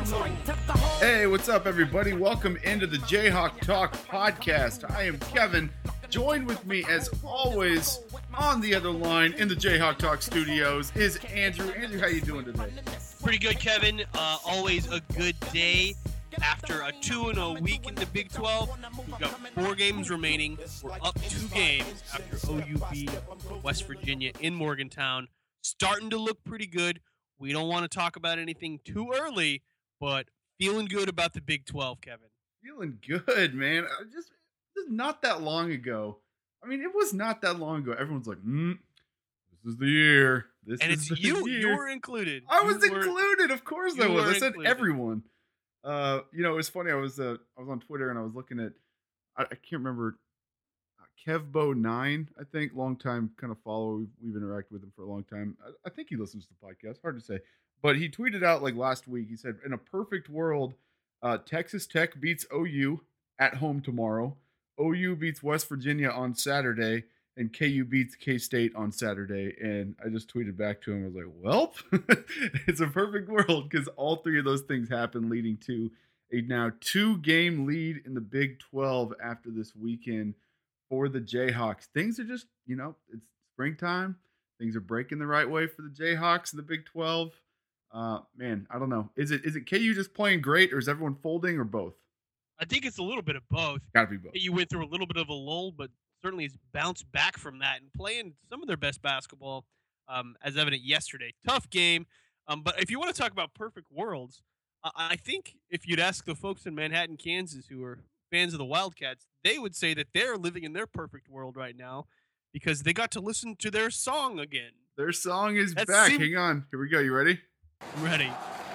Hey, what's up, everybody? Welcome into the Jayhawk Talk podcast. I am Kevin. Joined with me, as always, on the other line in the Jayhawk Talk studios is Andrew. Andrew, how you doing today? Pretty good, Kevin. Always a good day. After a 2-0 week in the Big 12, we've got 4 games remaining. We're up 2 games after OU beat West Virginia in Morgantown. Starting to look pretty good. We don't want to talk about anything too early, but feeling good about the Big 12, Kevin. Feeling good, man. Just not that long ago. I mean, it was not that long ago. Everyone's like, this is the year. You were included. I was included. Of course I was. I said included. Everyone. It was funny. I was on Twitter and I was looking at, I can't remember, Kevbo9, I think, long time kind of follower. We've interacted with him for a long time. I think he listens to the podcast. Hard to say, but he tweeted out like last week. He said, "In a perfect world, Texas Tech beats OU at home tomorrow. OU beats West Virginia on Saturday, and KU beats K-State on Saturday." And I just tweeted back to him. I was like, "Well, it's a perfect world because all 3 of those things happen, leading to a now 2-game lead in the Big 12 after this weekend for the Jayhawks." Things are just, it's springtime. Things are breaking the right way for the Jayhawks in the Big 12. Man, I don't know. Is it KU just playing great, or is everyone folding, or both? I think it's a little bit of both. Gotta be both. You went through a little bit of a lull, but certainly has bounced back from that and playing some of their best basketball, as evident yesterday. Tough game. But if you want to talk about perfect worlds, I think if you'd ask the folks in Manhattan, Kansas, who are fans of the Wildcats, they would say that they're living in their perfect world right now because they got to listen to their song again. Their song is back. Hang on. Here we go. You ready? Ready.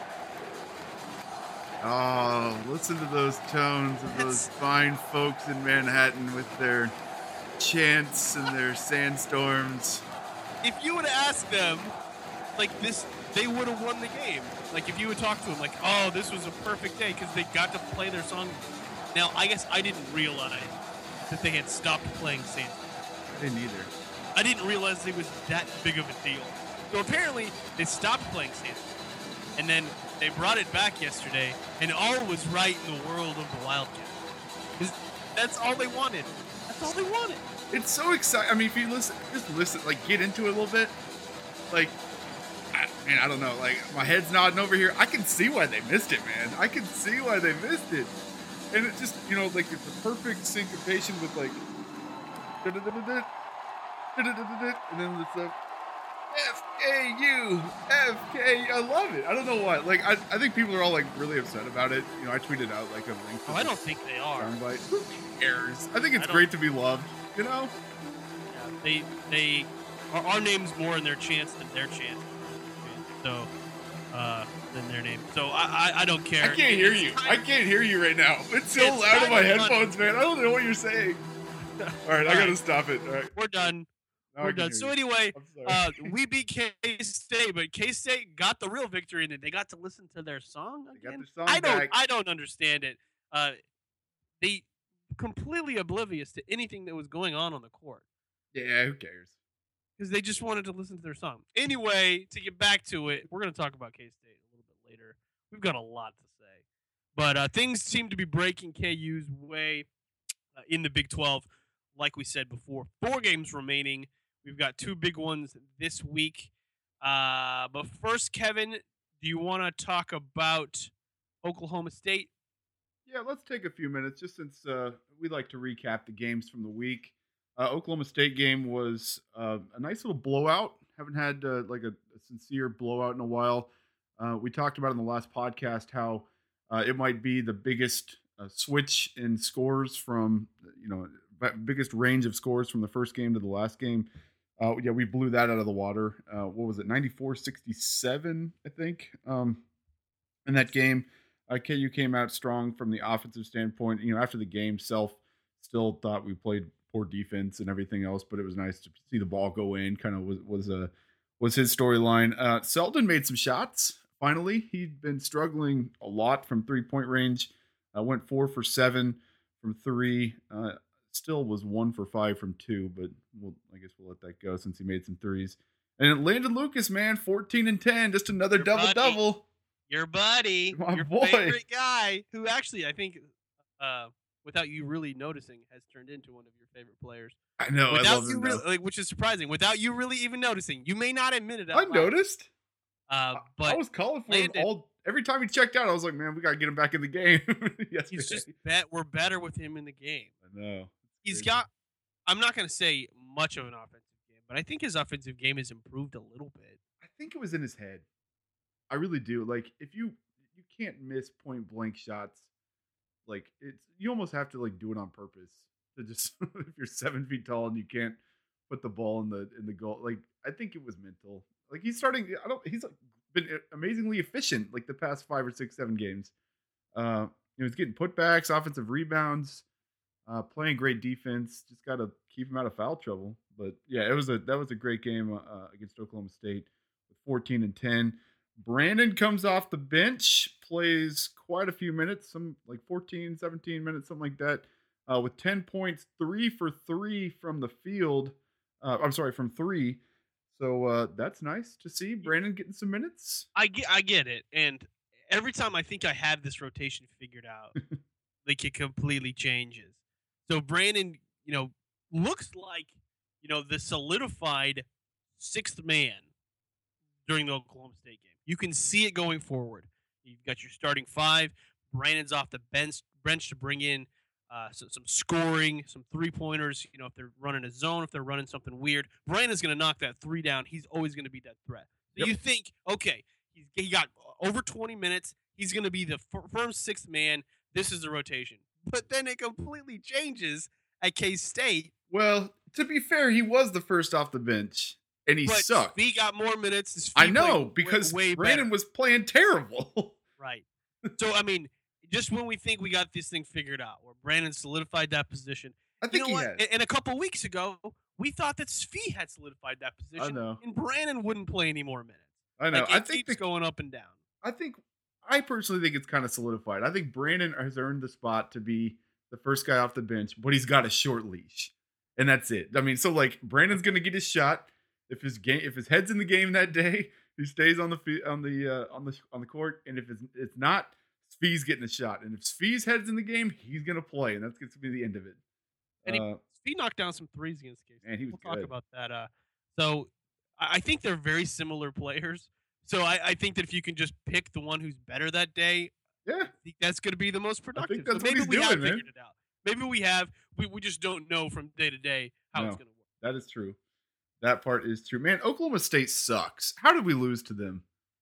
Oh, listen to those tones of those fine folks in Manhattan with their chants and their sandstorms. If you would have asked them like this, they would have won the game. Like if you would talk to them like, oh, this was a perfect day because they got to play their song. Now, I guess I didn't realize that they had stopped playing Sandstorm. I didn't either. I didn't realize it was that big of a deal. So apparently they stopped playing Sandstorm. And then they brought it back yesterday, and all was right in the world of the Wildcats. Because that's all they wanted. That's all they wanted. It's so exciting. I mean, if you listen, like get into it a little bit. Like, I don't know. Like, my head's nodding over here. I can see why they missed it, man. I can see why they missed it. And it just, like it's a perfect syncopation with like, and then it's a FKU. I love it. I don't know why. Like, I think people are all like really upset about it. I tweeted out like a link. I don't think they are. Who cares? I think it's great to be loved. Yeah, they our name's more in their chants than their chant. So, than their name. So I don't care. I can't hear you. I can't hear you right now. It's so loud in my headphones, man. I don't know what you're saying. All right, I gotta stop it. All right, we're done. We're done. So anyway, we beat K-State, but K-State got the real victory, and they got to listen to their song again. I don't understand it. They completely oblivious to anything that was going on the court. Yeah, who cares? Because they just wanted to listen to their song. Anyway, to get back to it, we're going to talk about K-State a little bit later. We've got a lot to say. But things seem to be breaking KU's way in the Big 12. Like we said before, 4 games remaining. We've got 2 big ones this week. But first, Kevin, do you want to talk about Oklahoma State? Yeah, let's take a few minutes, just since we like to recap the games from the week. Oklahoma State game was a nice little blowout. Haven't had like a sincere blowout in a while. We talked about in the last podcast how it might be the biggest switch in scores from, biggest range of scores from the first game to the last game. Yeah, we blew that out of the water. What was it? 94-67, I think. In that game, KU came out strong from the offensive standpoint. After the game, Self still thought we played poor defense and everything else, but it was nice to see the ball go in. Kind of was his storyline. Selden made some shots. Finally, he'd been struggling a lot from 3-point range. Went 4 for 7 from 3. Still was 1 for 5 from 2, but I guess we'll let that go since he made some threes. And Landon Lucas, man, 14 and 10, just another double-double. Your buddy, My your boy. favorite guy, who actually I think, uh, without you really noticing, has turned into one of your favorite players. I know. I Without love you him really, now. like, which is surprising. Without you really even noticing, you may not admit it I out loud. noticed. I But was calling for him Landon, every time he checked out. I was like, man, we gotta get him back in the game. he's just Yesterday. we're better with him in the game. I know. He's Crazy. got. I'm not going to say much of an offensive game, but I think his offensive game has improved a little bit. I think it was in his head. I really do. Like, if you can't miss point blank shots, like it's you almost have to like do it on purpose to just if you're 7 feet tall and you can't put the ball in the goal. Like, I think it was mental. Like, he's starting. I don't. He's like been amazingly efficient like the past 5 or 6, 7 games. He's getting putbacks, offensive rebounds, playing great defense. Just got to keep him out of foul trouble. But yeah, that was a great game against Oklahoma State with 14-10. Brandon comes off the bench, plays quite a few minutes, some like 14, 17 minutes, something like that, with 10 points, 3 for 3 from the field. I'm sorry, from 3. So that's nice to see Brandon getting some minutes. I get it, and every time I think I have this rotation figured out, like it completely changes. So Brandon, looks like the solidified sixth man during the Oklahoma State game. You can see it going forward. You've got your starting five. Brandon's off the bench to bring in some scoring, some 3-pointers. If they're running a zone, if they're running something weird, Brandon's going to knock that 3 down. He's always going to be that threat. So Yep. you think, okay, he got over 20 minutes. He's going to be the firm sixth man. This is the rotation. But then it completely changes at K-State. Well, to be fair, he was the first off the bench, and he But sucked. Spee got more minutes. I know, played because way Brandon better. was playing terrible. Right. So, I mean, just when we think we got this thing figured out, where Brandon solidified that position, I think he what? has. And a couple weeks ago, we thought that Spee had solidified that position. know. And Brandon wouldn't play any more minutes. I know. Like, I it think keeps going up and down. I personally think it's kind of solidified. I think Brandon has earned the spot to be the first guy off the bench, but he's got a short leash, and that's it. I mean, so like Brandon's gonna get his shot if his head's in the game that day, he stays on the court, and if it's not, Spee's getting a shot, and if Spee's head's in the game, he's gonna play, and that's gonna be the end of it. And Spee knocked down some threes against K-State. And he was We'll talk good. about that. So I think they're very similar players. So I think that if you can just pick the one who's better that day, Yeah, I think that's going to be the most productive. that's so what maybe he's we have doing, man. figured it out. Maybe we have. We just don't know from day to day how it's No. going to work. that is true. That part is true, man. Oklahoma State sucks. How did we lose to them?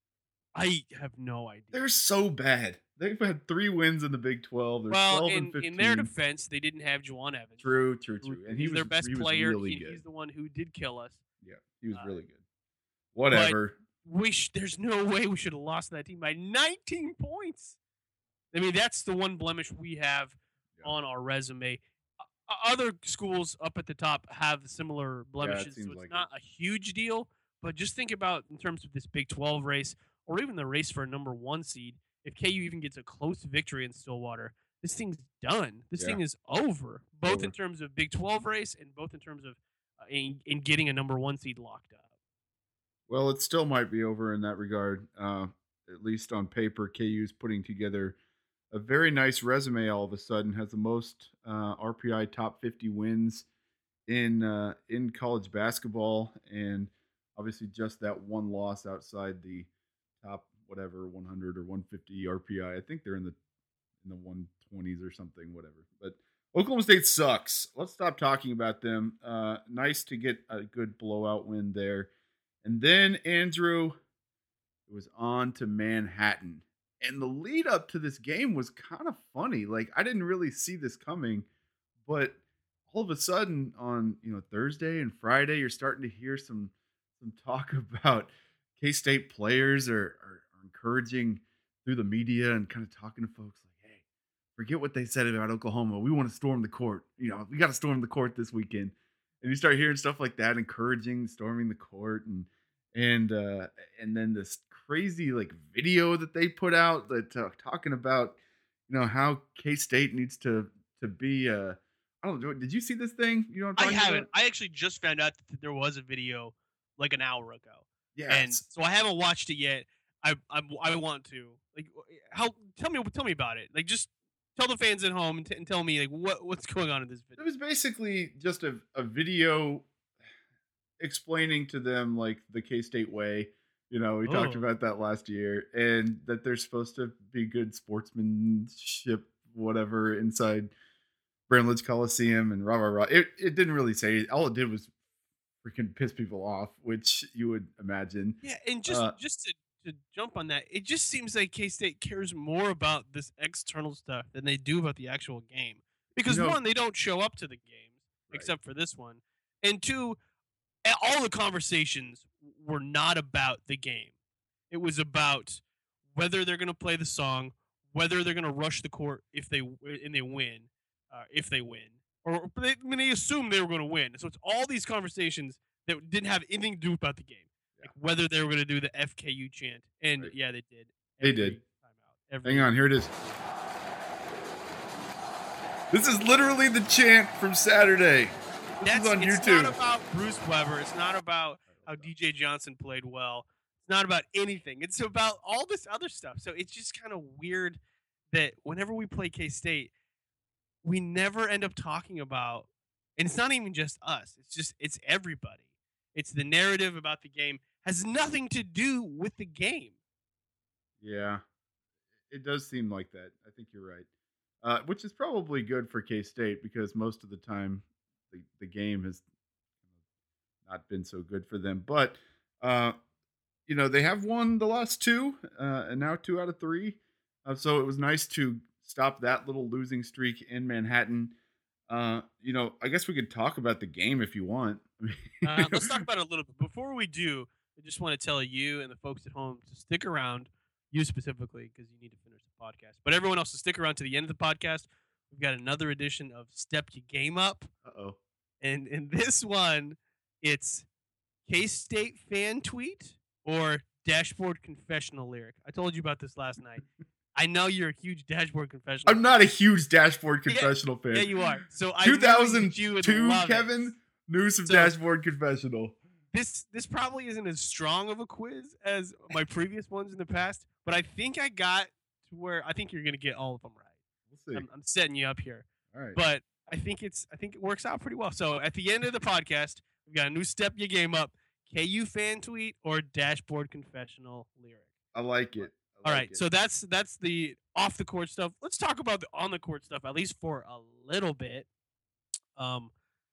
I have no idea. They're so bad. They've had 3 wins in the Big 12. They're 12 and 15. in their defense, they didn't have Juwan Evans. True. And He's their best player. Really good. He's the one who did kill us. Yeah, he was really good. Whatever. There's no way we should have lost that team by 19 points. I mean, that's the one blemish we have on our resume. Other schools up at the top have similar blemishes, so it's like not a huge deal. But just think about in terms of this Big 12 race, or even the race for a number 1 seed. If KU even gets a close victory in Stillwater, this thing's done. This thing is over, both in terms of Big 12 race and both in terms of in getting a number 1 seed locked up. Well, it still might be over in that regard. At least on paper, KU's putting together a very nice resume. All of a sudden, has the most RPI top 50 wins in college basketball, and obviously just that one loss outside the top 100 or 150 RPI. I think they're in the 120s or something, whatever. But Oklahoma State sucks. Let's stop talking about them. Nice to get a good blowout win there. And then, Andrew, it was on to Manhattan. And the lead up to this game was kind of funny. Like, I didn't really see this coming, but all of a sudden on Thursday and Friday, you're starting to hear some talk about K-State players are encouraging through the media and kind of talking to folks like, hey, forget what they said about Oklahoma. We want to storm the court. We got to storm the court this weekend. And you start hearing stuff like that, encouraging storming the court, and then this crazy like video that they put out that talking about how K-State needs to be. I don't know. Did you see this thing? You know what I'm talking haven't. about? I actually just found out that there was a video like an hour ago. Yeah. And so I haven't watched it yet. I want to like how tell me about it. Like just tell the fans at home and tell me like what's going on in this It video. was basically just a video explaining to them like the K-State way. We talked Oh, about that last year, and that they're supposed to be good sportsmanship, whatever, inside Bramlage Coliseum and rah rah rah. It didn't really say. All it did was freaking piss people off, which you would imagine. yeah, and Uh, just to jump on that, it just seems like K State cares more about this external stuff than they do about the actual game. you Because know, one, they don't show up to the games right? except for this one, and two, all the conversations were not about the game. It was about whether they're going to play the song, whether they're going to rush the court if they win, if they win, or they assume they were going to win. So it's all these conversations that didn't have anything to do about the game, Yeah, like whether they were going to do the FKU chant, and right. yeah, they did They did. every timeout. Hang Every on, here it is. This is literally the chant from Saturday. This is on it's YouTube. not about Bruce Weber. It's not about how DJ Johnson played well. It's not about anything. It's about all this other stuff. So it's just kind of weird that whenever we play K State, we never end up talking about, and it's not even just us. It's everybody. It's the narrative about the game has nothing to do with the game. Yeah, it does seem like that. I think you're right. Which is probably good for K State, because most of the time the game has not been so good for them. But uh, they have won the last two, and now 2 out of 3. So it was nice to stop that little losing streak in Manhattan. I guess we could talk about the game if you want. Let's talk about it a little bit. Before we do, I just want to tell you and the folks at home to stick around, you specifically, because you need to finish the podcast. But everyone else to stick around to the end of the podcast. We've got another edition of Step Your Game Up. Uh-oh. And in this one, it's K State fan tweet or dashboard confessional lyric. I told you about this last night. I know you're a huge dashboard confessional. I'm not a huge Dashboard Confessional fan. Yeah, you are. So I knew that you would 2002, love Kevin, it. news of So Dashboard Confessional. this probably isn't as strong of a quiz as my previous ones in the past, but I think I got to where I think you're gonna get all of them right. We'll see. I'm setting you up here, All right. but I think it works out pretty well. So at the end of the podcast, we've got a new Step Your Game Up, KU fan tweet or dashboard confessional lyric. I like it. All right, so that's the off the court stuff. Let's talk about the on the court stuff at least for a little bit. Um,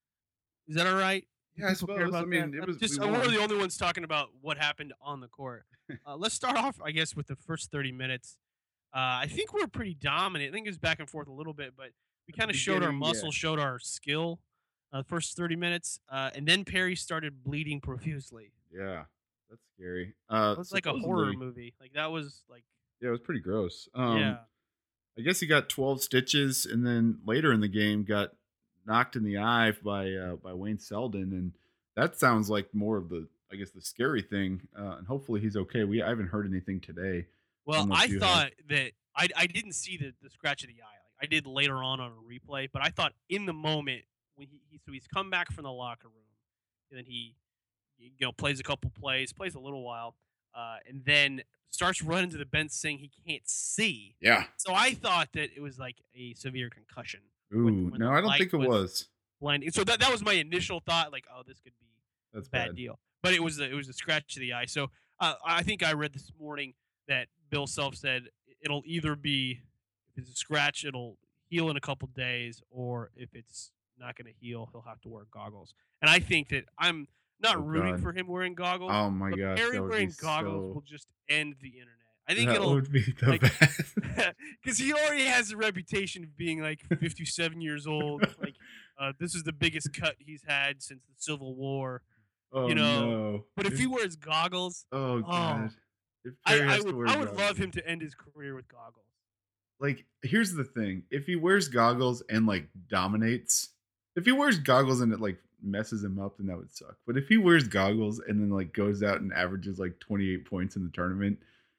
is that all right? Yeah, I suppose. I mean, it was just we we're won. the only ones talking about what happened on the court. Let's start off, I guess, with the first 30 minutes. I think we're pretty dominant. I think it was back and forth a little bit, but we At kind the of showed our beginning, muscle, yeah. showed our skill. First 30 minutes, and then Perry started bleeding profusely. Yeah, that's scary. It was like a horror movie. Like that was like Yeah, it was pretty gross. yeah. I guess he got 12 stitches, and then later in the game got knocked in the eye by Wayne Selden, and that sounds like more of the, I guess, the scary thing. And hopefully he's okay. I haven't heard anything today. I Well, don't know if I you have. thought that I didn't see the scratch of the eye. Like I did later on a replay, but I thought in the moment when so he's come back from the locker room, and then he plays a couple plays, plays a little while, and then starts running to the bench saying he can't see. Yeah. So I thought that it was like a severe concussion. Ooh, when no, the I don't light think it was. blinding. So that was my initial thought. Like, oh, this could be That's a bad bad. deal. But it was a scratch to the eye. So I think I read this morning that Bill Self said it'll either be, if it's a scratch, it'll heal in a couple days, or if it's not going to heal, he'll have to wear goggles. And I think that I'm not Oh, rooting God. for him wearing goggles. Oh my but gosh, Perry that would wearing be goggles so. will just end the internet. I think That it'll would be the like best. because he already has a reputation of being like 57 years old. Like this is the biggest cut he's had since the Civil War. Oh no! But if he wears goggles, Oh God! If Perry has to wear I would love goggles. him to end his career with goggles. Like, here's the thing: if he wears goggles and like dominates, if he wears goggles and it like messes him up, then that would suck. But if he wears goggles and then like goes out and averages like 28 points in the tournament,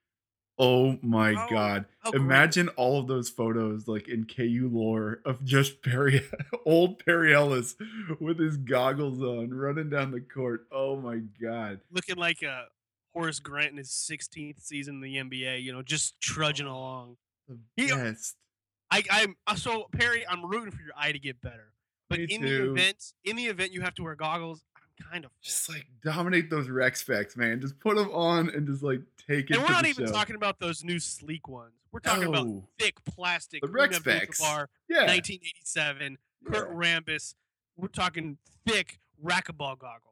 oh my How- God! how great. Imagine all of those photos like in KU lore of just Perry, old Perry Ellis with his goggles on, running down the court. Oh my God! Looking like a Horace Grant in his 16th season in the NBA. Just trudging Oh, along. the He, best. I'm so Perry. I'm rooting for your eye to get better. But Me in the too. event you have to wear goggles. I'm kind of for Just it. like dominate those rec specs, man. Just put them on and just like take And it we're to not the even show. talking about those new sleek ones. We're talking about No, thick plastic the Kareem rec specs. Abdul-Jabbar, Yeah, 1987, Kurt yeah. Rambis. We're talking thick racquetball goggles.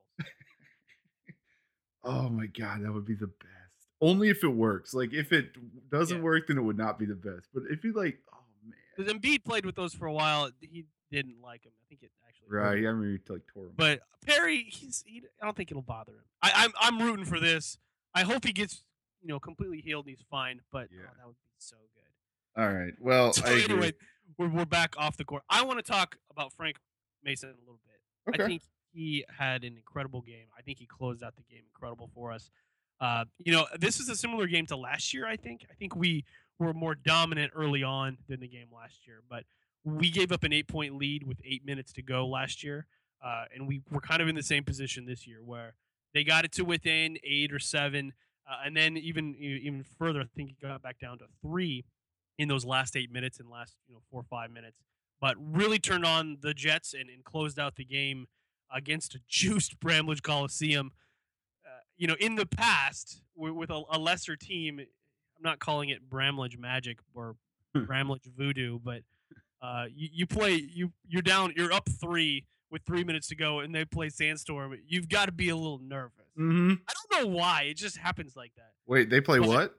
Oh my god, that would be the best. Only if it works. Like if it Yeah, doesn't work, then it would not be the best. But if you like, oh man, because Embiid played with those for a while. He didn't like them. I think it actually hurt right? him. Yeah, I mean, you like tore them. But Perry, I don't think it'll bother him. I'm rooting for this. I hope he gets completely healed and he's fine. But Yeah. that would be so good. All right. Well, So I agree. anyway, we're back off the court. I want to talk about Frank Mason a little bit. Okay. I think he had an incredible game. I think he closed out the game incredible for us. This is a similar game to last year. I think we were more dominant early on than the game last year, but we gave up an 8-point lead with 8 minutes to go last year, and we were kind of in the same position this year where they got it to within 8 or 7, and then even further. I think it got back down to 3 in those last 8 minutes and last 4 or 5 minutes, but really turned on the Jets and closed out the game against a juiced Bramlage Coliseum. In the past with a lesser team, I'm not calling it Bramlage Magic or Bramlage Voodoo, but you're down, you're up 3 with 3 minutes to go, and they play Sandstorm. You've got to be a little nervous. Mm-hmm. I don't know why. It just happens like that. Wait, they play what?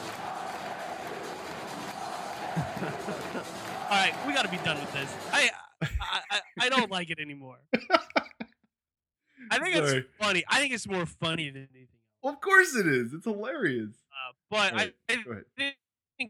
All right, we got to be done with this. I don't like it anymore. I think it's Sorry. funny. I think it's more funny than anything else. Well, of course it is. It's hilarious. But All right, I go ahead. think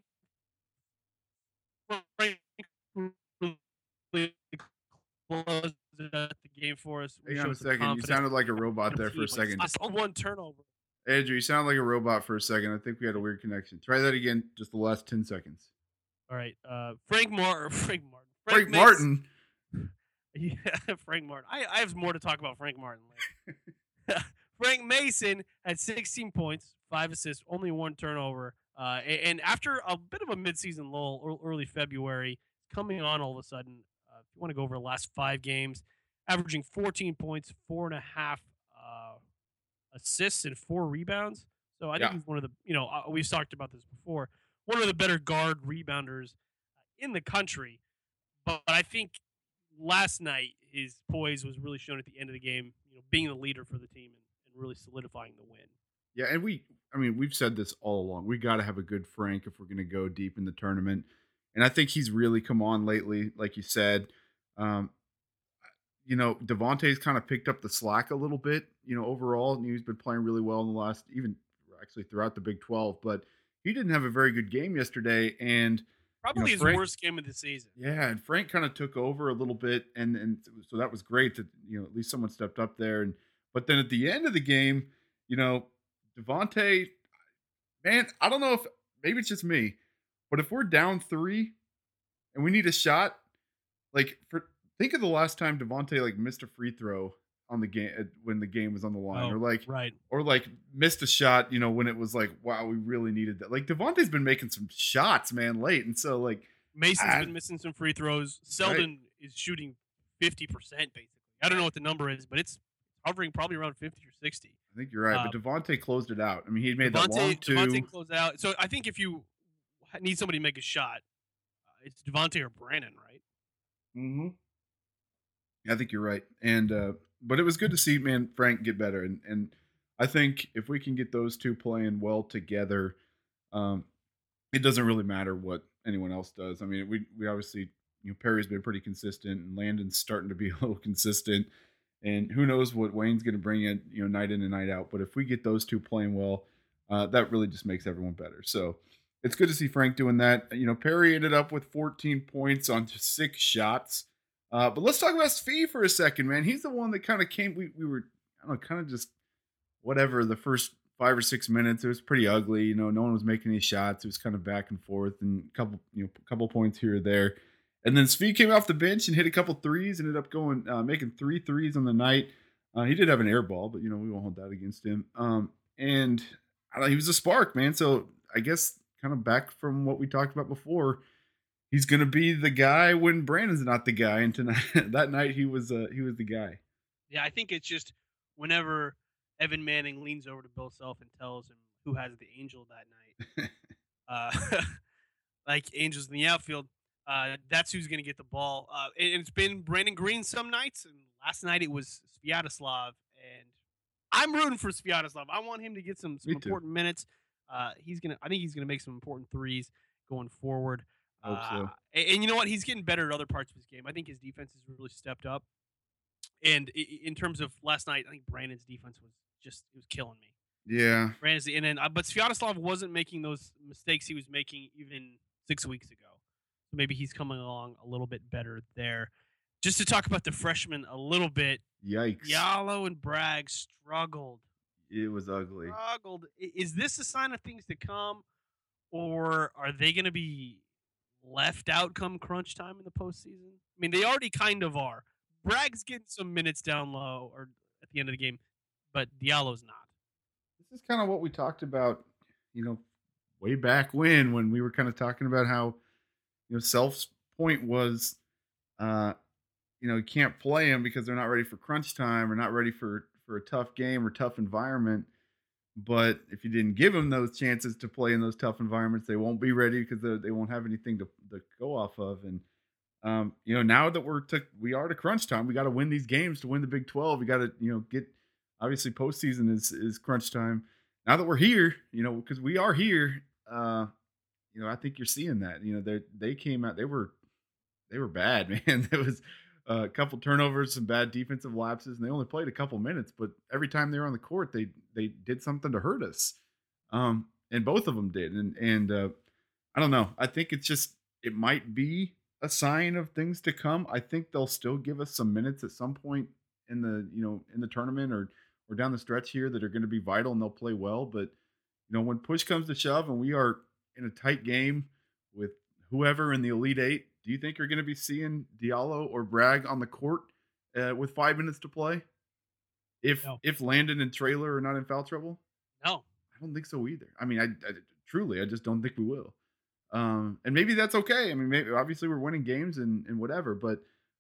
Frank really closed out the game for us. We Hang on a showed some second. You confidence. sounded like a robot there for a second. I saw one turnover. Andrew, you sound like a robot for a second. I think we had a weird connection. Try that again. Just the last 10 seconds. All right, Frank Martin. Frank Martin. Yeah, Frank Martin. I have more to talk about Frank Martin later. Frank Mason had 16 points, 5 assists, only 1 turnover. And after a bit of a midseason lull, early February, coming on all of a sudden. If you want to go over the last 5 games, averaging 14 points, 4.5 assists, and 4 rebounds. So I think he's one of the, we've talked about this before, one of the better guard rebounders in the country. But I think last night his poise was really shown at the end of the game, being the leader for the team and really solidifying the win. Yeah, and we've said this all along. We got to have a good Frank if we're going to go deep in the tournament. And I think he's really come on lately, like you said. Devontae's kind of picked up the slack a little bit, overall. And he's been playing really well in the last, even actually throughout the Big 12. But he didn't have a very good game yesterday. And probably his worst game of the season. Yeah, and Frank kind of took over a little bit. And so that was great that, at least someone stepped up there. But then at the end of the game, Devontae, man, I don't know if maybe it's just me, but if we're down 3 and we need a shot, think of the last time Devontae missed a free throw on the game when the game was on the line, or missed a shot, when it was wow, we really needed that. Devontae's been making some shots, man, late, and so Mason's been missing some free throws. Selden is shooting 50% basically. I don't know what the number is, but it's hovering probably around 50 or 60. I think you're right, but Devontae closed it out. I mean, he made that long two. Devontae closed it out. So I think if you need somebody to make a shot, it's Devontae or Brandon, right? Mm-hmm. I think you're right. And but it was good to see, man, Frank get better. And I think if we can get those two playing well together, it doesn't really matter what anyone else does. I mean, we obviously, Perry's been pretty consistent, and Landon's starting to be a little consistent. And who knows what Wayne's going to bring in, night in and night out. But if we get those two playing well, that really just makes everyone better. So it's good to see Frank doing that. Perry ended up with 14 points on 6 shots. But let's talk about Svi for a second, man. He's the one that kind of came. We were, I don't know, kind of just whatever. The first 5 or 6 minutes, it was pretty ugly. No one was making any shots. It was kind of back and forth, and a couple points here or there. And then Svi came off the bench and hit a couple threes. Ended up going making 3 threes on the night. He did have an air ball, but we won't hold that against him. And I don't know, he was a spark, man. So I guess kind of back from what we talked about before, he's gonna be the guy when Brandon's not the guy. And tonight, that night, he was the guy. Yeah, I think it's just whenever Evan Manning leans over to Bill Self and tells him who has the angel that night, like angels in the outfield, that's who's going to get the ball. And it's been Brandon Green some nights, and last night it was Sviatoslav, and I'm rooting for Sviatoslav. I want him to get some Me too. important minutes. I think he's gonna make some important threes going forward. I hope so. And you know what? He's getting better at other parts of his game. I think his defense has really stepped up. And in terms of last night, I think Brandon's defense was just it was killing me. Yeah. Brandon's and then but Sviatoslav wasn't making those mistakes he was making even 6 weeks ago. So maybe he's coming along a little bit better there. Just to talk about the freshmen a little bit, Yikes. Diallo and Bragg struggled. It was ugly. Is this a sign of things to come, or are they going to be left out come crunch time in the postseason? I mean, they already kind of are. Bragg's getting some minutes down low or at the end of the game, but Diallo's not. This is kind of what we talked about, you know, way back when we were kind of talking about how, Self's point was, uh, you can't play them because they're not ready for crunch time or not ready for a tough game or tough environment. But if you didn't give them those chances to play in those tough environments, they won't be ready because they won't have anything to go off of. And now that we are to crunch time, we got to win these games to win the Big 12. We got to get, obviously postseason is crunch time. Now that we're here, because we are here, I think you're seeing that. They came out, they were bad, man. There was a couple turnovers, some bad defensive lapses, and they only played a couple minutes. But every time they were on the court, they did something to hurt us, and both of them did. And I don't know. I think it might be a sign of things to come. I think they'll still give us some minutes at some point in the tournament or down the stretch here that are going to be vital, and they'll play well. But when push comes to shove, and we are in a tight game with whoever in the Elite Eight, do you think you're going to be seeing Diallo or Bragg on the court with 5 minutes to play? If Landon and Traylor are not in foul trouble? No, I don't think so either. I mean, I just don't think we will. And maybe that's okay. I mean, maybe obviously we're winning games and whatever, but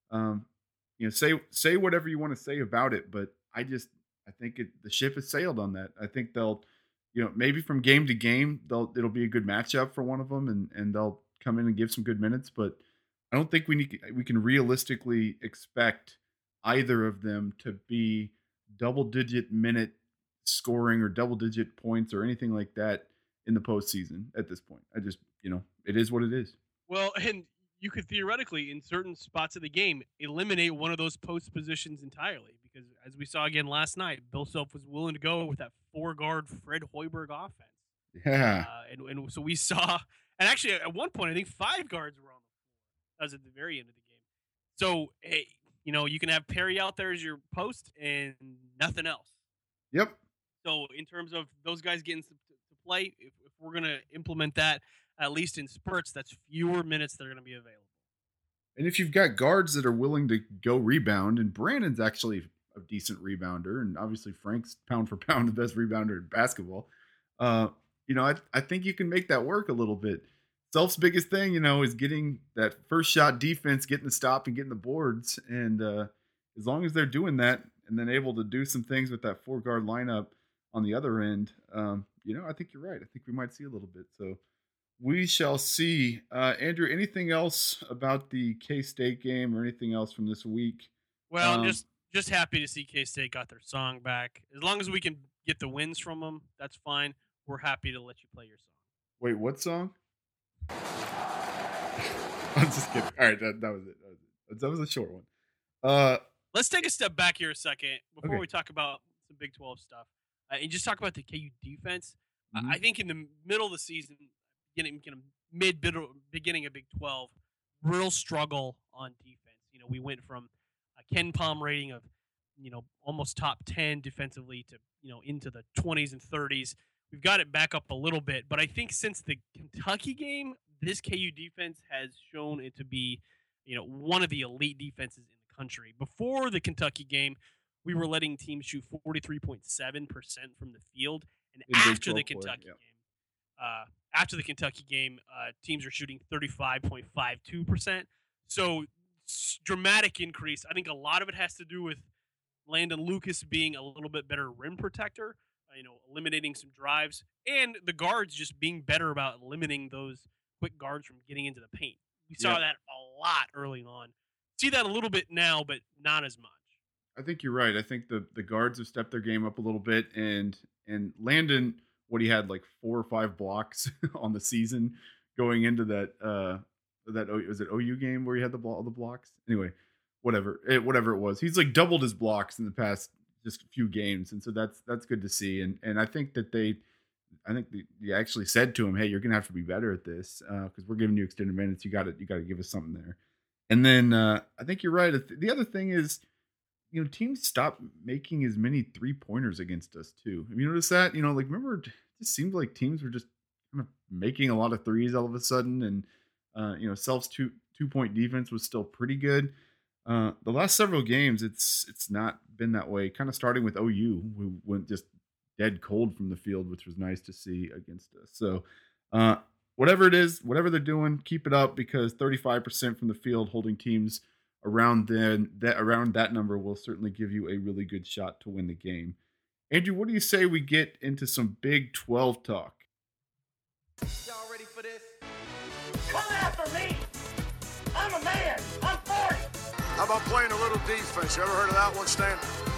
say whatever you want to say about it. But I think the ship has sailed on that. I think they'll, maybe from game to game, it'll be a good matchup for one of them, and they'll come in and give some good minutes. But I don't think we can realistically expect either of them to be double-digit minute scoring or double-digit points or anything like that in the postseason at this point. I just, it is what it is. Well, and you could theoretically, in certain spots of the game, eliminate one of those post positions entirely. Because as we saw again last night, Bill Self was willing to go with that 4-guard Fred Hoiberg offense. Yeah. And so we saw, and actually at one point, I think 5 guards were on the floor. That was at the very end of the game. So, hey, you can have Perry out there as your post and nothing else. Yep. So in terms of those guys getting to play, if we're going to implement that, at least in spurts, that's fewer minutes that are going to be available. And if you've got guards that are willing to go rebound, and Brandon's actually a decent rebounder, and obviously Frank's pound for pound the best rebounder in basketball, I think you can make that work a little bit. Self's biggest thing, is getting that first shot defense, getting the stop and getting the boards. And as long as they're doing that and then able to do some things with that 4-guard lineup on the other end, I think you're right. I think we might see a little bit. So we shall see. Andrew, anything else about the K-State game or anything else from this week? Well, I'm just happy to see K-State got their song back. As long as we can get the wins from them, that's fine. We're happy to let you play your song. Wait, what song? I'm just kidding. All right, that was it. That was a short one. Let's take a step back here a second before we talk about some Big 12 stuff and just talk about the KU defense. Mm-hmm. I think in the middle of the season, beginning of Big 12, real struggle on defense. We went from a Ken Palm rating of almost top 10 defensively to into the 20s and 30s. We've got it back up a little bit, but I think since the Kentucky game, this KU defense has shown it to be, one of the elite defenses in the country. Before the Kentucky game, we were letting teams shoot 43.7% from the field. And in Big 12 play. Yeah. After the Kentucky game, teams are shooting 35.52%. So dramatic increase. I think a lot of it has to do with Landon Lucas being a little bit better rim protector, eliminating some drives, and the guards just being better about limiting those quick guards from getting into the paint. We saw Yeah. that a lot early on. See that a little bit now, but not as much. I think you're right. I think the guards have stepped their game up a little bit, and Landon, what he had like 4 or 5 blocks on the season going into was it OU game where he had the blocks. Anyway, whatever it was, he's like doubled his blocks in the past just few games, and so that's good to see. And I think that they actually said to him, hey, you're gonna have to be better at this because we're giving you extended minutes. You got to give us something there. And then I think you're right. The other thing is, teams stop making as many 3-pointers against us too. Have you noticed that? Like, remember, it just seemed like teams were just kind of making a lot of threes all of a sudden, and Self's 2-point defense was still pretty good. The last several games, it's not been that way. Kind of starting with OU, who went just dead cold from the field, which was nice to see against us. So, whatever it is, whatever they're doing, keep it up, because 35% from the field holding teams around that number will certainly give you a really good shot to win the game. Andrew, what do you say we get into some Big 12 talk? Y'all ready for this? Come after me! I'm a man! I'm 40! How about playing a little defense? You ever heard of that one, Stan?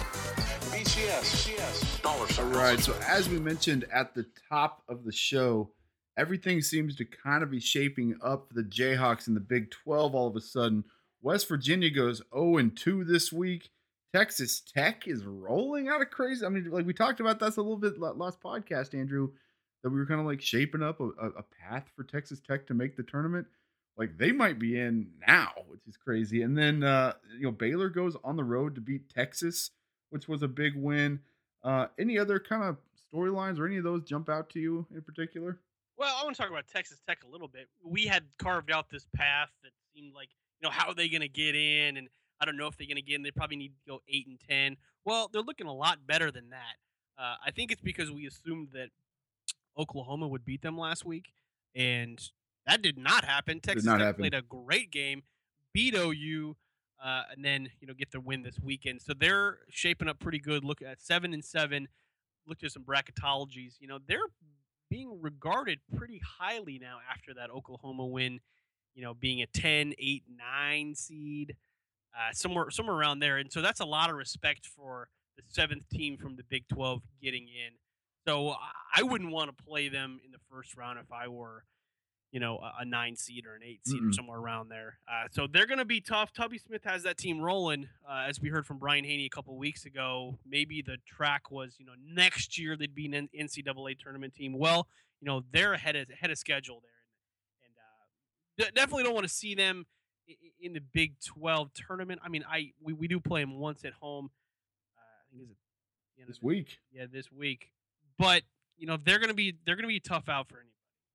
BCS. Dollars. All right, so as we mentioned at the top of the show, everything seems to kind of be shaping up for the Jayhawks in the Big 12 all of a sudden. West Virginia goes 0-2 this week. Texas Tech is rolling out of crazy. I mean, like we talked about that's a little bit last podcast, Andrew, that we were kind of like shaping up a path for Texas Tech to make the tournament. Like they might be in now, which is crazy. And then Baylor goes on the road to beat Texas, which was a big win. Any other kind of storylines or any of those jump out to you in particular? Well, I want to talk about Texas Tech a little bit. We had carved out this path that seemed like, how are they going to get in? And I don't know if they're going to get in. They probably need to go 8-10. Well, they're looking a lot better than that. I think it's because we assumed that Oklahoma would beat them last week, and that did not happen. Texas Tech played a great game, beat OU, and then get their win this weekend. So they're shaping up pretty good. Look at 7-7. Look at some bracketologies. They're being regarded pretty highly now after that Oklahoma win. Being a 10, 8, 9 seed, somewhere around there. And so that's a lot of respect for the 7th team from the Big 12 getting in. So I wouldn't want to play them in the first round if I were, a 9 seed or an 8 seed or somewhere around there. So they're going to be tough. Tubby Smith has that team rolling. As we heard from Brian Haney a couple of weeks ago, maybe the track was, next year they'd be an NCAA tournament team. Well, they're ahead of schedule there. Definitely don't want to see them in the Big 12 tournament. I mean, we do play them once at home. I think this week. Yeah, this week. But they're gonna be a tough out for anybody.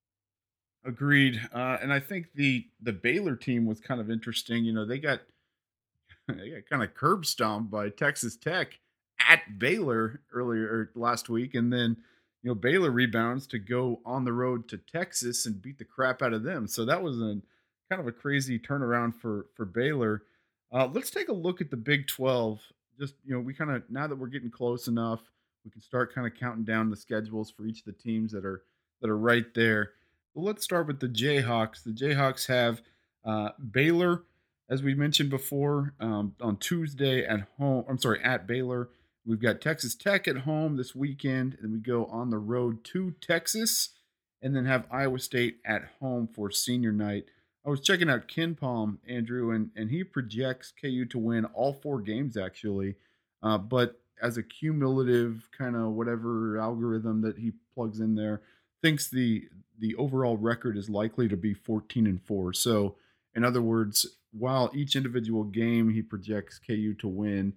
Agreed. And I think the Baylor team was kind of interesting. They got kind of curb stomped by Texas Tech at Baylor earlier last week, and then Baylor rebounds to go on the road to Texas and beat the crap out of them. So that was kind of a crazy turnaround for Baylor. Let's take a look at the Big 12. Just, we kind of, now that we're getting close enough, we can start kind of counting down the schedules for each of the teams that are right there. Well, let's start with the Jayhawks. The Jayhawks have Baylor, as we mentioned before, on Tuesday at Baylor. We've got Texas Tech at home this weekend, and we go on the road to Texas, and then have Iowa State at home for senior night. I was checking out KenPom, Andrew, and he projects KU to win all 4 games, actually. But as a cumulative kind of whatever algorithm that he plugs in there, thinks the overall record is likely to be 14-4. So, in other words, while each individual game he projects KU to win,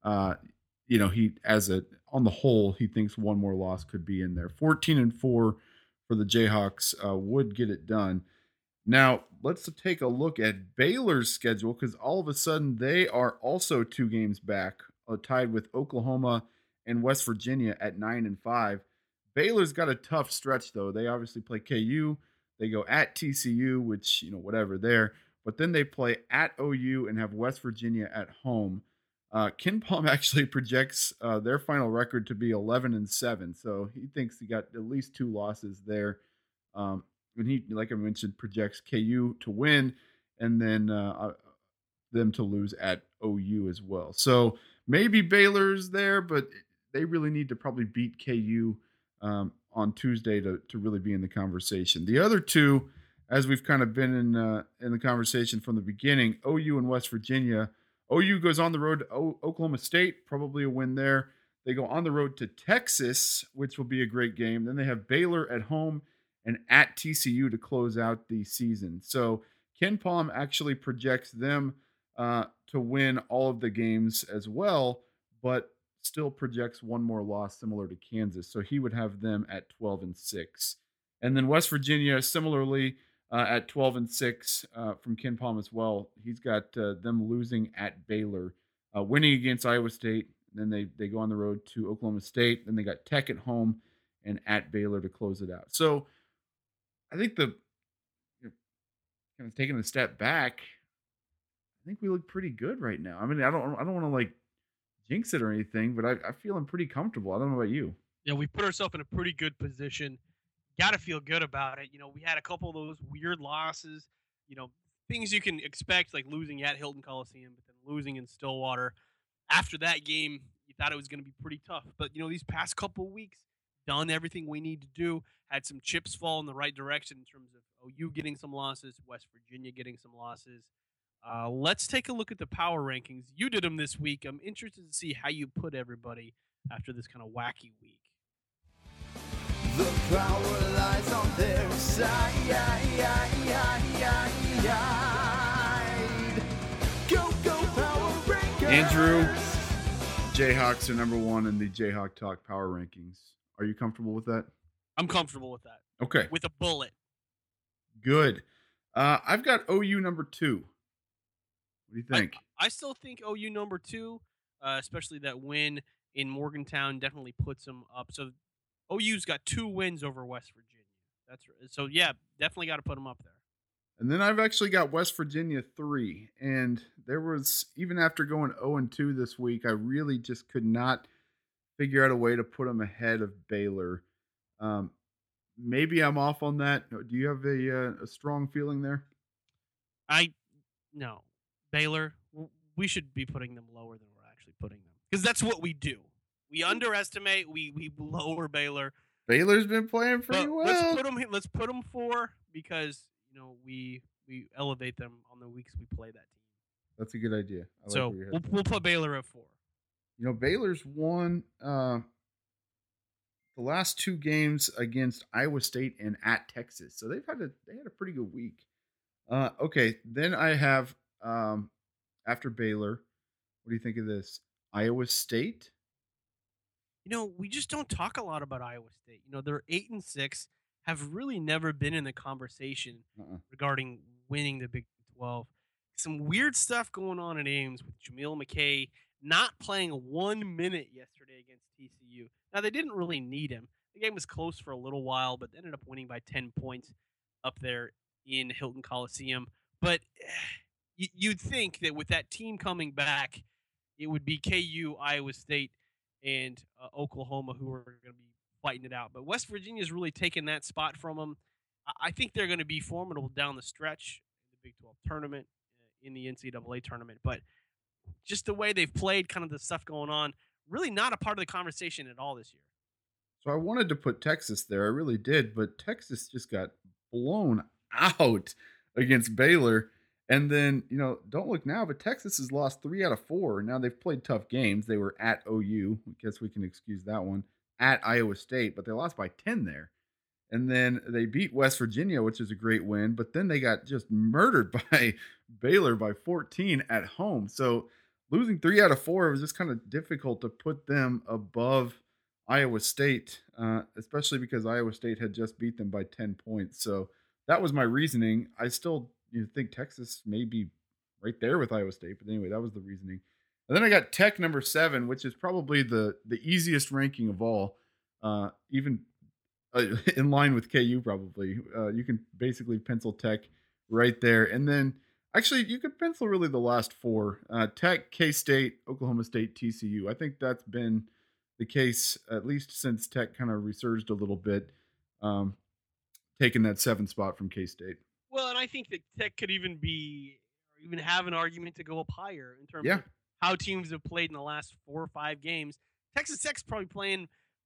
on the whole, he thinks one more loss could be in there. 14-4 for the Jayhawks would get it done. Now, let's take a look at Baylor's schedule, because all of a sudden they are also 2 games back, tied with Oklahoma and West Virginia at 9-5. Baylor's got a tough stretch, though. They obviously play KU. They go at TCU, which, whatever there. But then they play at OU and have West Virginia at home. Ken Palm actually projects their final record to be 11-7. So he thinks he got at least 2 losses there. And he, like I mentioned, projects KU to win and then them to lose at OU as well. So maybe Baylor's there, but they really need to probably beat KU on Tuesday to really be in the conversation. The other two, as we've kind of been in the conversation from the beginning, OU and West Virginia. OU goes on the road to Oklahoma State, probably a win there. They go on the road to Texas, which will be a great game. Then they have Baylor at home and at TCU to close out the season. So Ken Palm actually projects them to win all of the games as well, but still projects one more loss similar to Kansas. So he would have them at 12-6. And then West Virginia, similarly, at 12-6 from Ken Palm as well. He's got them losing at Baylor, winning against Iowa State. Then they go on the road to Oklahoma State. Then they got Tech at home and at Baylor to close it out. So I think kind of taking a step back, I think we look pretty good right now. I mean, I don't want to like jinx it or anything, but I feel I'm pretty comfortable. I don't know about you. Yeah, we put ourselves in a pretty good position. Got to feel good about it. We had a couple of those weird losses, things you can expect, like losing at Hilton Coliseum, but then losing in Stillwater. After that game, you thought it was going to be pretty tough. But, these past couple of weeks, done everything we need to do, had some chips fall in the right direction in terms of OU getting some losses, West Virginia getting some losses. Let's take a look at the power rankings. You did them this week. I'm interested to see how you put everybody after this kind of wacky week. The power lies on their side. Go, Power Rangers! Andrew, Jayhawks are number 1 in the Jayhawk Talk Power Rankings. Are you comfortable with that? I'm comfortable with that. Okay. With a bullet. Good. I've got OU number 2. What do you think? I still think OU number 2, especially that win in Morgantown, definitely puts them up. So OU's got 2 wins over West Virginia. That's right. So yeah, definitely got to put them up there. And then I've actually got West Virginia 3. And there was, even after going 0-2 this week, I really just could not figure out a way to put them ahead of Baylor. Maybe I'm off on that. Do you have a strong feeling there? No. Baylor, we should be putting them lower than we're actually putting them. Because that's what we do. We underestimate. We lower Baylor. Baylor's been playing pretty well. Let's put them 4 because we elevate them on the weeks we play that team. That's a good idea. So we'll put Baylor at 4. Baylor's won the last 2 games against Iowa State and at Texas, so they had a pretty good week. Okay, then I have after Baylor. What do you think of this? Iowa State. We just don't talk a lot about Iowa State. They're 8-6, have really never been in the conversation regarding winning the Big 12. Some weird stuff going on in Ames with Jameel McKay not playing 1 minute yesterday against TCU. Now, they didn't really need him. The game was close for a little while, but ended up winning by 10 points up there in Hilton Coliseum. But you'd think that with that team coming back, it would be KU, Iowa State, and Oklahoma who are going to be fighting it out. But West Virginia's really taken that spot from them. I think they're going to be formidable down the stretch in the Big 12 tournament, in the NCAA tournament. But just the way they've played, kind of the stuff going on, really not a part of the conversation at all this year. So I wanted to put Texas there. I really did. But Texas just got blown out against Baylor. And then, don't look now, but Texas has lost 3 out of 4. Now they've played tough games. They were at OU. I guess we can excuse that one. At Iowa State, but they lost by 10 there. And then they beat West Virginia, which is a great win. But then they got just murdered by Baylor by 14 at home. So losing 3 out of 4, it was just kind of difficult to put them above Iowa State, especially because Iowa State had just beat them by 10 points. So that was my reasoning. I still think Texas may be right there with Iowa State. But anyway, that was the reasoning. And then I got Tech number 7, which is probably the easiest ranking of all. Even in line with KU probably. You can basically pencil Tech right there, and then actually you could pencil really the last four: Tech, K State, Oklahoma State, TCU. I think that's been the case at least since Tech kind of resurged a little bit, um, taking that 7th spot from K State. Well, and I think that Tech could even be, or even have an argument to go up higher in terms Yeah. of how teams have played in the last 4 or 5 games. Texas Tech's probably playing,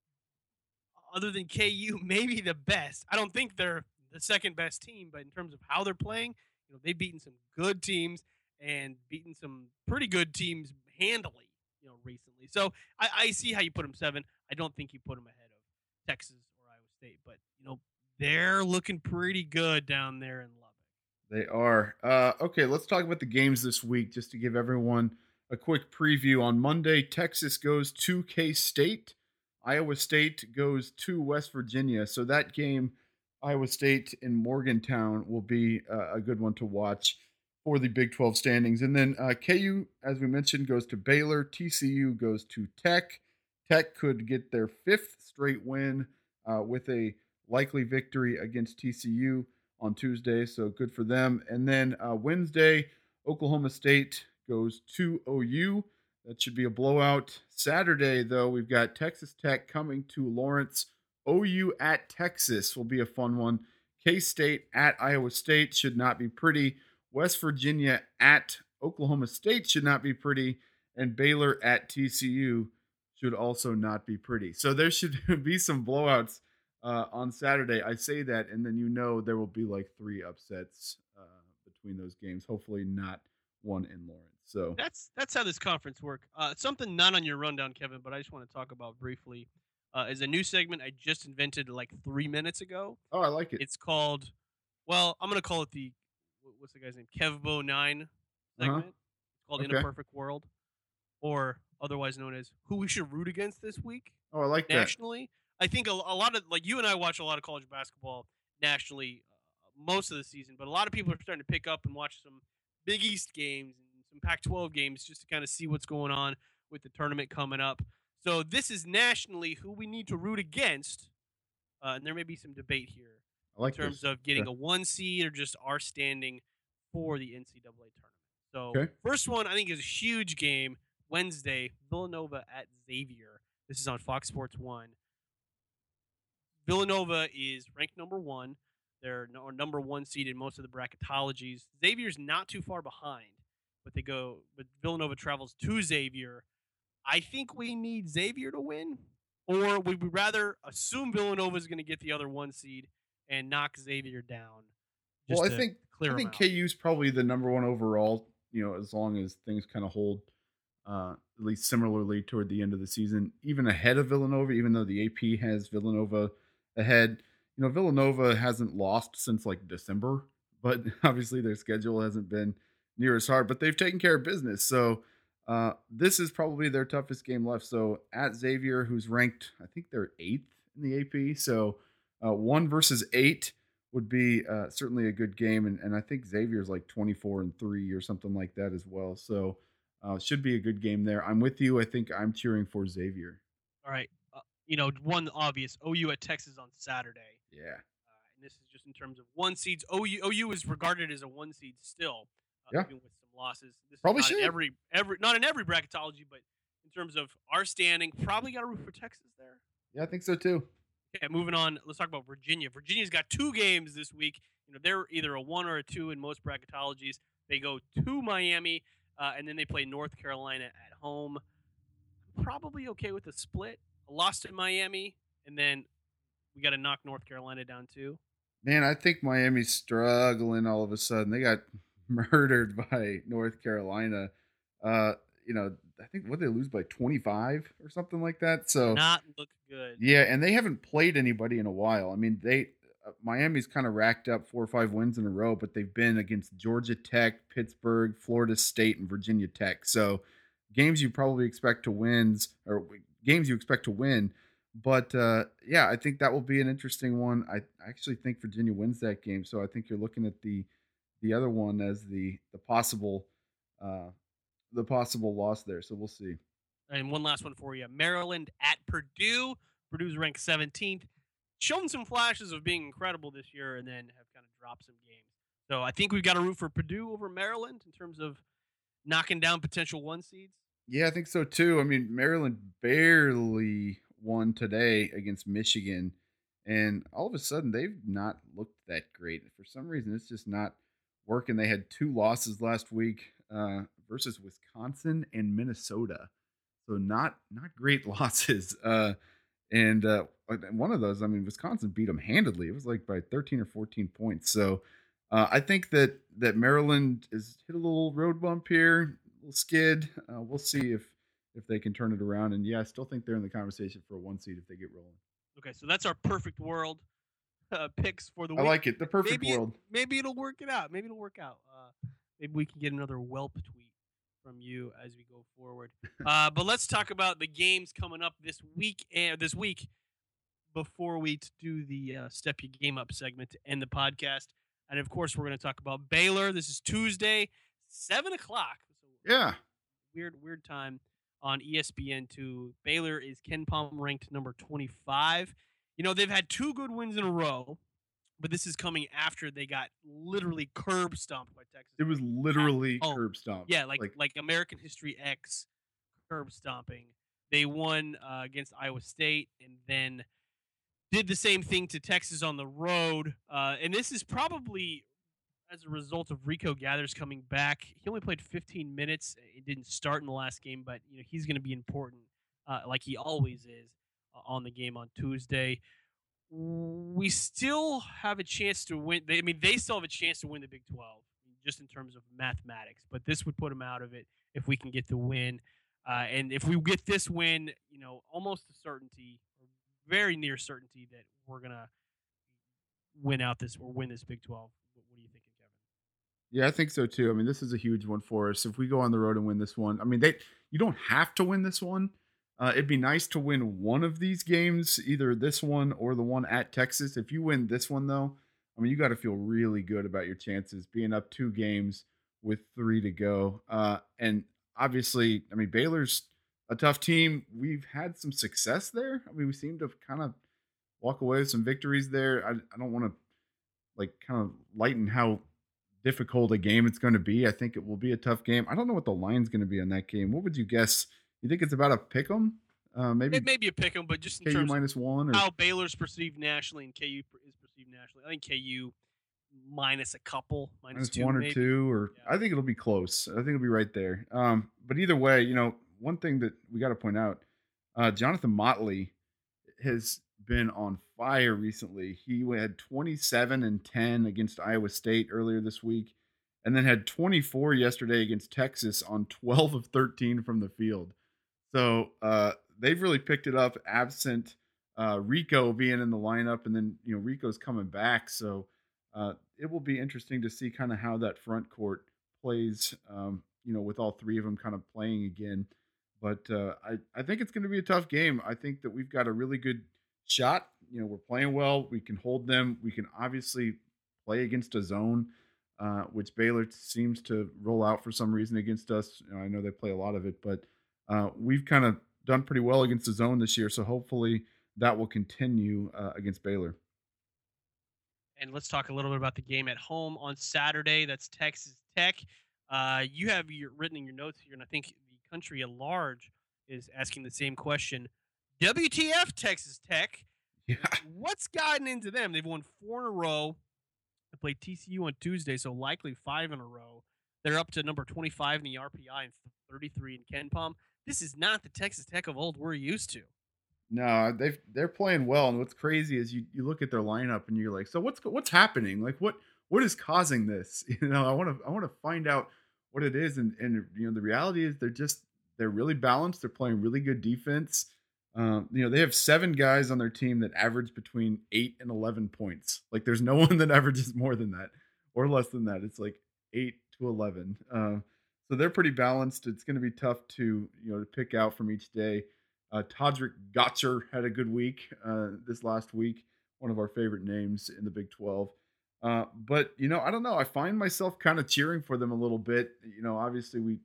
other than KU, maybe the best. I don't think they're the second best team, but in terms of how they're playing, they've beaten some good teams and beaten some pretty good teams handily, recently. So I see how you put them 7. I don't think you put them ahead of Texas or Iowa State, but they're looking pretty good down there in Lubbock. They are. Okay, let's talk about the games this week just to give everyone a quick preview. On Monday, Texas goes to K State. Iowa State goes to West Virginia. So that game, Iowa State in Morgantown, will be a good one to watch for the Big 12 standings. And then KU, as we mentioned, goes to Baylor. TCU goes to Tech. Tech could get their 5th straight win with a likely victory against TCU on Tuesday, so good for them. And then Wednesday, Oklahoma State goes to OU. That should be a blowout. Saturday, though, we've got Texas Tech coming to Lawrence. OU at Texas will be a fun one. K-State at Iowa State should not be pretty. West Virginia at Oklahoma State should not be pretty. And Baylor at TCU should also not be pretty. So there should be some blowouts on Saturday. I say that, and then there will be like 3 upsets between those games. Hopefully not one in Lawrence. So that's how this conference works. Something not on your rundown, Kevin, but I just want to talk about briefly is a new segment I just invented like 3 minutes ago. Oh, I like it. It's called, well, I'm going to call it what's the guy's name? Kevbo 9 segment. It's called In a Perfect World, or otherwise known as Who We Should Root Against This Week. Oh, I like nationally. I think a lot of, like, you and I watch a lot of college basketball nationally most of the season, but a lot of people are starting to pick up and watch some Big East games and some Pac-12 games just to kind of see what's going on with the tournament coming up. So this is nationally who we need to root against, and there may be some debate here in terms of getting a 1 seed or just our standing for the NCAA tournament. So first one I think is a huge game, Wednesday, Villanova at Xavier. This is on Fox Sports 1. Villanova is ranked number 1. They're number 1 seed in most of the bracketologies. Xavier's not too far behind, but Villanova travels to Xavier. I think we need Xavier to win, or would we rather assume Villanova is going to get the other 1 seed and knock Xavier down? Well, I think KU's probably the number 1 overall, as long as things kind of hold at least similarly toward the end of the season, even ahead of Villanova, even though the AP has Villanova ahead. Villanova hasn't lost since like December, but obviously their schedule hasn't been near as hard, but they've taken care of business. So this is probably their toughest game left. So at Xavier, who's ranked, I think they're 8th in the AP. So 1 versus 8 would be certainly a good game. And I think Xavier's like 24-3 or something like that as well. So should be a good game there. I'm with you. I think I'm cheering for Xavier. All right. One obvious, OU at Texas on Saturday. Yeah. And this is just in terms of 1 seeds. OU is regarded as a 1 seed still, even with some losses. This probably is should. Not in every bracketology, but in terms of our standing, probably got to root for Texas there. Yeah, I think so too. Okay, moving on. Let's talk about Virginia. Virginia's got 2 games this week. They're either a 1 or a 2 in most bracketologies. They go to Miami, and then they play North Carolina at home. I'm probably okay with a split. A loss to Miami, and then we got to knock North Carolina down too. Man, I think Miami's struggling all of a sudden. They got murdered by North Carolina. I think they lose by 25 or something like that. So not look good. Yeah, and they haven't played anybody in a while. I mean, Miami's kind of racked up 4 or 5 wins in a row, but they've been against Georgia Tech, Pittsburgh, Florida State, and Virginia Tech. So games you probably expect to win, but I think that will be an interesting one. I actually think Virginia wins that game, so I think you're looking at the other one as the possible loss there. So we'll see. And one last one for you: Maryland at Purdue. Purdue's ranked 17th. shown some flashes of being incredible this year and then have kind of dropped some games. So I think we've got to root for Purdue over Maryland in terms of knocking down potential 1 seeds. Yeah, I think so too. I mean, Maryland barely won today against Michigan, and all of a sudden they've not looked that great. For some reason, it's just not working. They had 2 losses last week versus Wisconsin and Minnesota, so not great losses. And one of those, I mean, Wisconsin beat them handedly. It was like by 13 or 14 points. So I think that Maryland is hit a little road bump here, a little skid. We'll see if they can turn it around. And yeah, I still think they're in the conversation for a 1 seed if they get rolling. Okay, so that's our perfect world picks for the week. I like it. The perfect world. Maybe it'll work it out. Maybe it'll work out. Maybe we can get another whelp tweet from you as we go forward. But let's talk about the games coming up this week before we do the Step Your Game Up segment to end the podcast. And of course, we're going to talk about Baylor. This is Tuesday, 7 o'clock. Yeah. Weird time on ESPN2. Baylor is KenPom ranked number 25. You know, they've had 2 good wins in a row, but this is coming after they got literally curb stomped by Texas. It was literally curb stomped. Yeah, like American History X curb stomping. They won against Iowa State and then did the same thing to Texas on the road. And this is probably as a result of Rico Gathers coming back. He only played 15 minutes. It didn't start in the last game, but you know he's going to be important, like he always is, on the game on Tuesday. We still have a chance to win. They still have a chance to win the Big 12, just in terms of mathematics. But this would put them out of it if we can get the win. And if we get this win, you know, almost a certainty, very near certainty that we're gonna win this Big 12. What are you thinking, Kevin? Yeah, I think so too. I mean, this is a huge one for us. If we go on the road and win this one, I mean, you don't have to win this one. It'd be nice to win one of these games, either this one or the one at Texas. If you win this one, though, I mean, you got to feel really good about your chances being up 2 games with 3 to go. And obviously, I mean, Baylor's a tough team. We've had some success there. I mean, we seem to kind of walk away with some victories there. I don't want to kind of lighten how difficult a game it's going to be. I think it will be a tough game. I don't know what the line's going to be on that game. What would you guess? You think it's about a pick 'em? Maybe it may be a pick 'em, but just in KU terms -1 of or how Baylor's perceived nationally and KU is perceived nationally. I think KU minus a couple, minus 2 1 or maybe. 2, or yeah. I think it'll be close. I think it'll be right there. But either way, you know, one thing that we got to point out, Jonathan Motley has been on fire recently. He had 27 and 10 against Iowa State earlier this week, and then had 24 yesterday against Texas on 12 of 13 from the field. So they've really picked it up, absent Rico being in the lineup, and then you know Rico's coming back. So it will be interesting to see kind of how that front court plays. You know, with all 3 of them kind of playing again. But I think it's going to be a tough game. I think that we've got a really good shot. You know, we're playing well. We can hold them. We can obviously play against a zone, which Baylor seems to roll out for some reason against us. You know, I know they play a lot of it, but we've kind of done pretty well against the zone this year. So hopefully that will continue against Baylor. And let's talk a little bit about the game at home on Saturday. That's Texas Tech. You have written in your notes here, and I think the country at large is asking the same question. WTF, Texas Tech? Yeah. What's gotten into them? They've won 4 in a row. They played TCU on Tuesday, so likely 5 in a row. They're up to number 25 in the RPI and 33 in KenPom. This is not the Texas Tech of old we're used to. No, they're playing well, and what's crazy is you look at their lineup and you're like, so what's happening? Like what is causing this? You know, I want to find out what it is, and you know the reality is they're really balanced. They're playing really good defense. You know, they have 7 guys on their team that average between 8 and 11 points. Like there's no one that averages more than that or less than that. It's like 8 to 11. So they're pretty balanced. It's going to be tough to pick out from each day. Todrick Gotcher had a good week this last week. One of our favorite names in the Big 12. But you know, I don't know. I find myself kind of cheering for them a little bit. You know, obviously we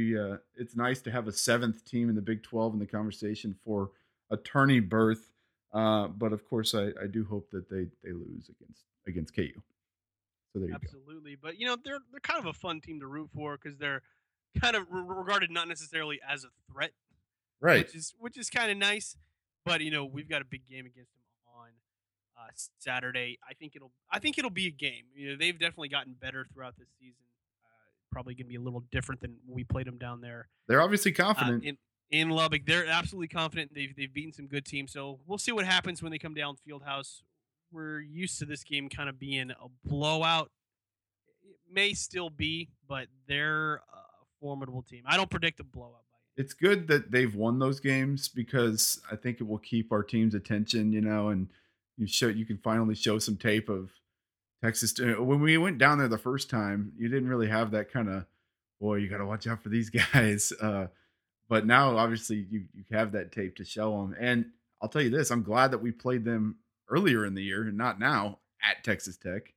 it's nice to have a 7th team in the Big 12 in the conversation for a tourney berth. But of course, I do hope that they lose against KU. So there you go. Absolutely, but they're kind of a fun team to root for because they're kind of regarded not necessarily as a threat, Right. which is kind of nice. But we've got a big game against them on Saturday. I think it'll be a game. They've definitely gotten better throughout this season. Probably going to be a little different than we played them down there They're obviously confident. in Lubbock. They're absolutely confident. They've beaten some good teams. So we'll see what happens when they come down Fieldhouse. We're used to this game kind of being a blowout. It may still be, but they're a formidable team. I don't predict a blowout. It's good that they've won those games because I think it will keep our team's attention, and you can finally show some tape of Texas. When we went down there the first time, you didn't really have that kind of, boy, you got to watch out for these guys. But now obviously you have that tape to show them. And I'll tell you this, I'm glad that we played them earlier in the year and not now at Texas Tech,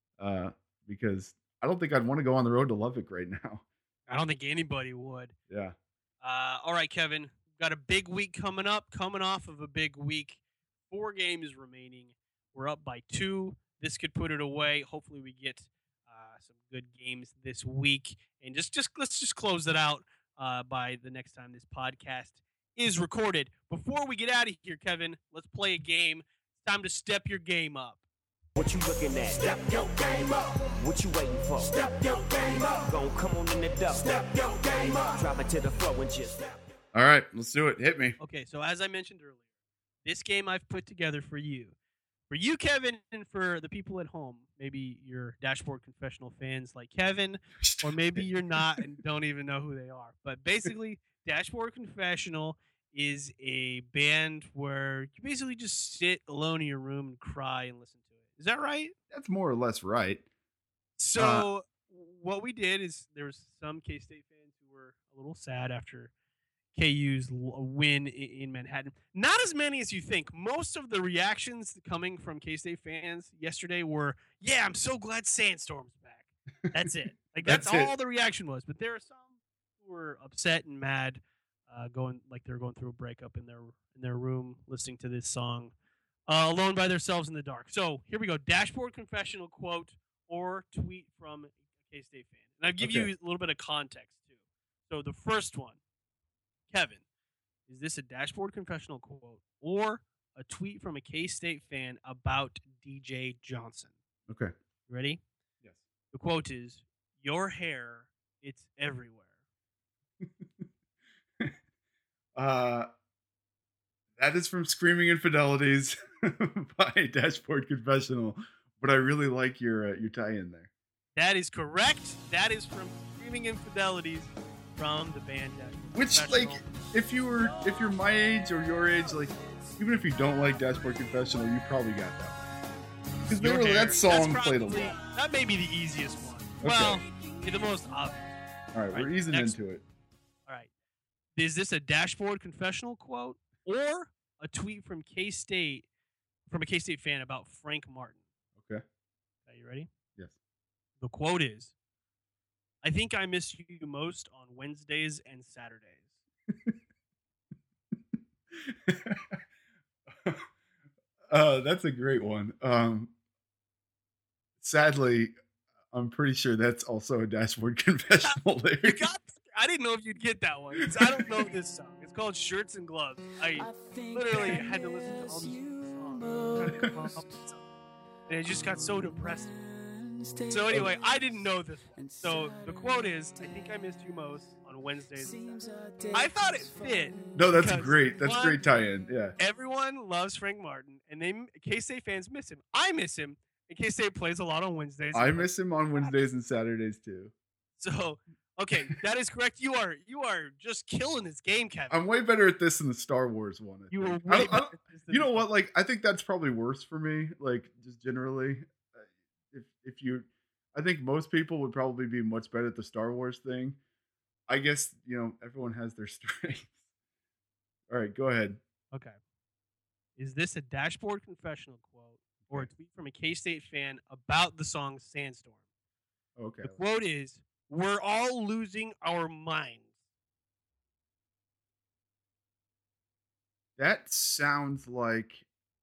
because I don't think I'd want to go on the road to Lubbock right now. I don't think anybody would. Yeah. All right, Kevin, we've got a big week coming up, coming off of a big week. 4 games remaining. We're up by 2. This could put it away. Hopefully we get some good games this week. And let's just close it out by the next time this podcast is recorded. Before we get out of here, Kevin, let's play a game. It's time to step your game up. What you looking at? Step your game up. What you waiting for? Step your game up. Gon' come on in the door. Step your game up. Drop it to the floor and just All right, let's do it. Hit me. Okay, so as I mentioned earlier, this game I've put together for you. For you, Kevin, and for the people at home. Maybe you're Dashboard Confessional fans like Kevin, or maybe you're not and don't even know who they are. But basically, Dashboard Confessional is a band where you basically just sit alone in your room and cry and listen to it. Is that right? That's more or less right. So what we did is there was some K-State fans who were a little sad after KU's win in Manhattan. Not as many as you think. Most of the reactions coming from K-State fans yesterday were, "Yeah, I'm so glad Sandstorm's back." That's it. Like that's all the reaction was. But there are some who were upset and mad, they're going through a breakup in their room, listening to this song, alone by themselves in the dark. So here we go. Dashboard Confessional quote or tweet from a K-State fan, and I'll give you a little bit of context too. So the first one. Kevin, is this a Dashboard Confessional quote or a tweet from a K-State fan about DJ Johnson? Okay. Ready? Yes. The quote is, "Your hair, it's everywhere." That is from Screaming Infidelities by Dashboard Confessional, but I really like your tie-in there. That is correct. That is from Screaming Infidelities from the band Dashboard Which, Confessional. like, if you're my age or your age, like, even if you don't like Dashboard Confessional, you probably got that one. Because Your hair, that song that's played a probably- lot. That may be the easiest one. Okay. Well, the most obvious. All right, we're Right, easing next. into it. All right. Is this a Dashboard Confessional quote or a tweet from a K-State fan about Frank Martin? Okay. Are you ready? Yes. The quote is, "I think I miss you most on Wednesdays and Saturdays." That's a great one. Sadly, I'm pretty sure that's also a Dashboard Confessional You lyric. I didn't know if you'd get that one. I don't know this song. It's called Shirts and Gloves. I literally had to listen to all these songs. Trying to come up with something. And it just got so depressing. So anyway, I didn't know this one. So the quote is, "I think I missed you most on Wednesdays and Saturdays." I thought it fit. No, that's because, great. That's one, great tie-in. Yeah. Everyone loves Frank Martin, and K-State fans miss him. I miss him. And K-State plays a lot on Wednesdays. I miss him on Wednesdays and Saturdays too. So, okay, that is correct. You are just killing this game, Kevin. I'm way better at this than the Star Wars one. I You were think. way I don't- better at this than You know the- what? Like, I think that's probably worse for me. Like, just generally, I think most people would probably be much better at the Star Wars thing. I guess everyone has their strengths. All right, go ahead. Okay. Is this a Dashboard Confessional quote or a tweet from a K-State fan about the song Sandstorm? Okay. The quote is, "We're all losing our minds." That sounds like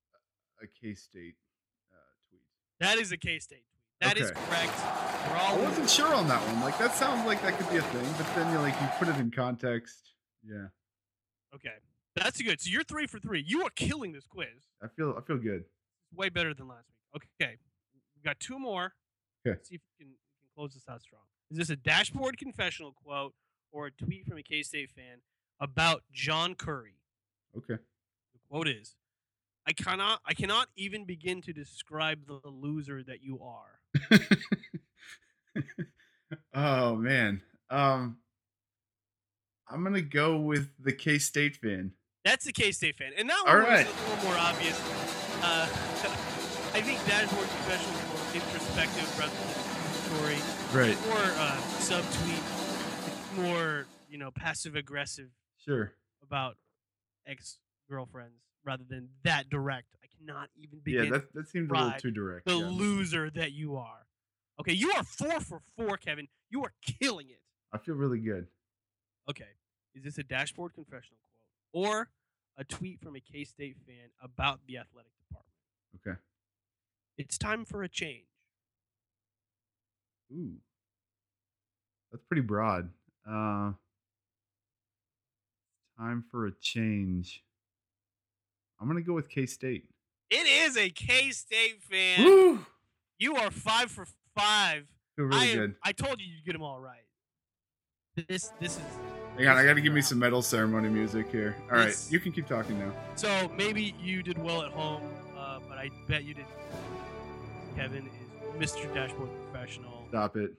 a K-State tweet. That is a K-State tweet. That is Okay. correct. We're I all wasn't sure on that one. Like that sounds like that could be a thing, but then you put it in context. Yeah, okay. That's good. So you're 3 for 3. You are killing this quiz. I feel good. Way better than last week. Okay. We got 2 more. Okay. See if you can close this out strong. Is this a dashboard confessional quote or a tweet from a K-State fan about John Curry? Okay. The quote is, I cannot even begin to describe the loser that you are. Oh man. I'm gonna go with the K-State fan. That's the K-State fan. And that All one was right. a little more obvious. I think dashboard confessional is more introspective rather than story. Right. More subtweet. It's more, passive aggressive Sure. about ex-girlfriends rather than that direct. I cannot even begin Yeah, that seems a little describe too direct. the yeah. loser that you are. Okay, you are 4 for 4, Kevin. You are killing it. I feel really good. Okay, is this a dashboard confessional quote or a tweet from a K-State fan about the athletic department? Okay. It's time for a change. Ooh. That's pretty broad. Time for a change. I'm gonna go with K-State. It is a K-State fan. Woo! You are 5 for 5. Feel really good. I told you you'd get them all right. This is. Hang on, I gotta give me some medal ceremony music here. All right, This- you can keep talking now. So maybe you did well at home, but I bet you didn't. Kevin is Mr. Dashboard Professional. Stop it.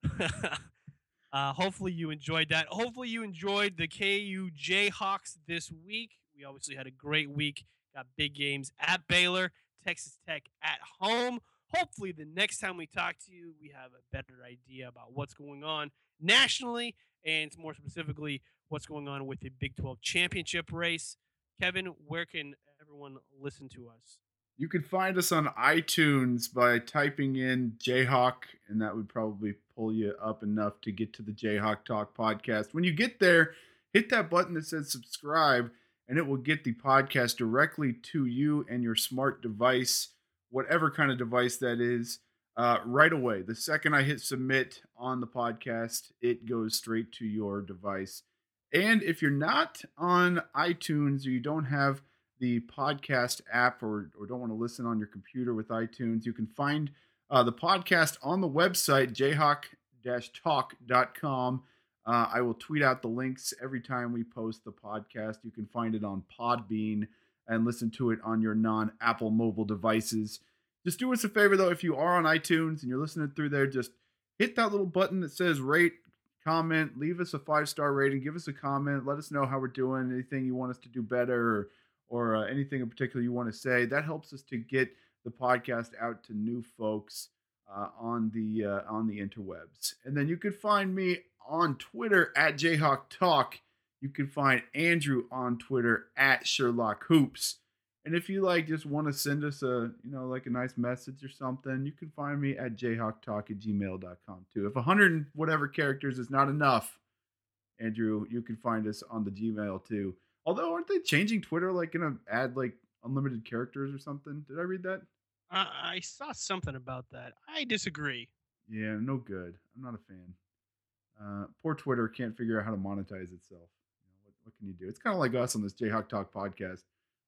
Hopefully you enjoyed that. Hopefully you enjoyed the KU Jayhawks this week. We obviously had a great week. Got big games at Baylor, Texas Tech at home. Hopefully the next time we talk to you, we have a better idea about what's going on nationally and more specifically what's going on with the Big 12 championship race. Kevin, where can everyone listen to us? You can find us on iTunes by typing in Jayhawk, and that would probably pull you up enough to get to the Jayhawk Talk podcast. When you get there, hit that button that says subscribe, and it will get the podcast directly to you and your smart device, whatever kind of device that is, right away. The second I hit submit on the podcast, it goes straight to your device. And if you're not on iTunes or you don't have the podcast app or don't want to listen on your computer with iTunes, you can find the podcast on the website, jayhawk-talk.com. I will tweet out the links every time we post the podcast. You can find it on Podbean and listen to it on your non-Apple mobile devices. Just do us a favor, though, if you are on iTunes and you're listening through there, just hit that little button that says rate, comment, leave us a 5-star rating, give us a comment, let us know how we're doing, anything you want us to do better, or anything in particular you want to say. That helps us to get the podcast out to new folks on the interwebs. And then you can find me on Twitter at Jayhawk Talk. You can find Andrew on Twitter at Sherlock Hoops. And if you just want to send us a nice message or something, you can find me at jayhawktalk@gmail.com too. If 100 and whatever characters is not enough, Andrew, you can find us on the Gmail too. Although, aren't they changing Twitter, gonna add unlimited characters or something? Did I read that? I saw something about that. I disagree. Yeah, no good. I'm not a fan. Poor Twitter can't figure out how to monetize itself. What can you do? It's kind of like us on this Jayhawk Talk podcast.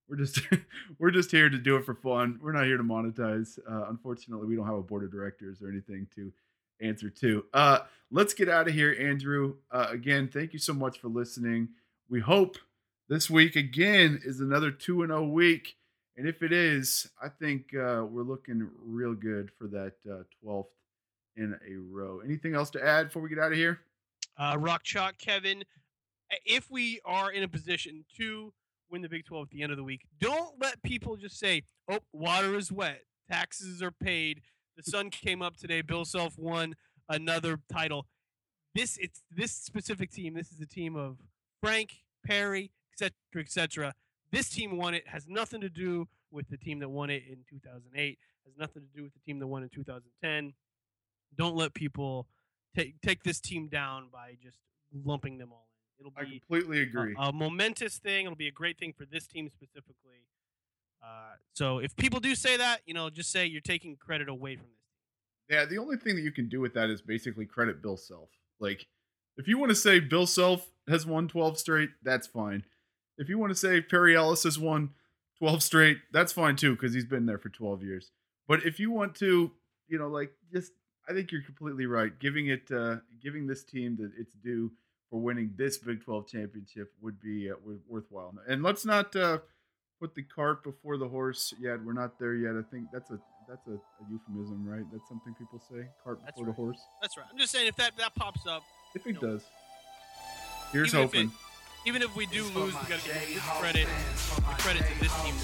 We're just here to do it for fun. We're not here to monetize. Unfortunately, we don't have a board of directors or anything to answer to. Let's get out of here, Andrew. Again, thank you so much for listening. We hope this week again is another 2-0 week. And if it is, I think we're looking real good for that 12th in a row. Anything else to add before we get out of here? Rock Chalk, Kevin, if we are in a position to win the Big 12 at the end of the week, don't let people just say, oh, water is wet, taxes are paid, the sun came up today, Bill Self won another title. This specific team, this is a team of Frank, Perry, etc. This team won it. Has nothing to do with the team that won it in 2008. Has nothing to do with the team that won in 2010. Don't let people take this team down by just lumping them all in. It'll I be completely agree. a momentous thing. It'll be a great thing for this team specifically. So if people do say that, just say you're taking credit away from this. Yeah, the only thing that you can do with that is basically credit Bill Self. Like, if you want to say Bill Self has won 12 straight, that's fine. If you want to say Perry Ellis has won 12 straight, that's fine too, because he's been there for 12 years. But if you want to, I think you're completely right. Giving this team its due for winning this Big 12 championship would be worthwhile. And let's not put the cart before the horse yet. We're not there yet. I think that's a euphemism, right? That's something people say. Cart before the horse. That's right. I'm just saying if that pops up. If it does. Here's even hoping. Even if we do lose, we gotta give this credit to this team.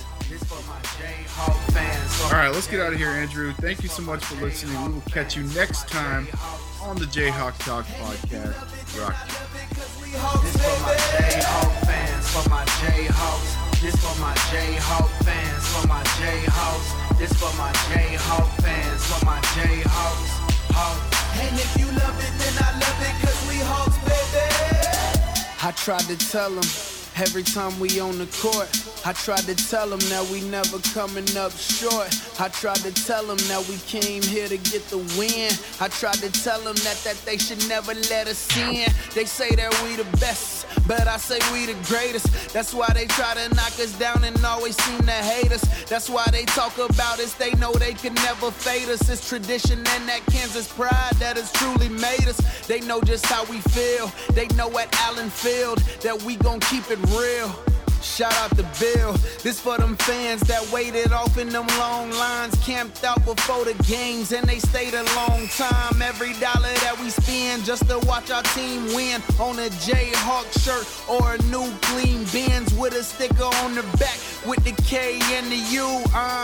All right, let's get out of here, Andrew. Thank you so much for listening. We will catch you next time on the Jayhawk Talk podcast. Rock. This for my Jayhawk fans, for my Jayhawks. This for my Jayhawk fans, for my Jayhawks. This for my Jayhawk fans, for my Jayhawks. Hawks. And if you love it, then I love it, cause we Hawks, baby. I tried to tell them every time we on the court. I tried to tell them that we never coming up short. I tried to tell them that we came here to get the win. I tried to tell them that they should never let us in. They say that we the best, but I say we the greatest. That's why they try to knock us down and always seem to hate us. That's why they talk about us, they know they can never fade us. It's tradition and that Kansas pride that has truly made us. They know just how we feel. They know at Allen Field that we gon' keep it real. Shout out to Bill. This for them fans that waited off in them long lines, camped out before the games, and they stayed a long time. Every dollar that we spend just to watch our team win, on a Jayhawk shirt or a new clean Benz with a sticker on the back with the K and the U.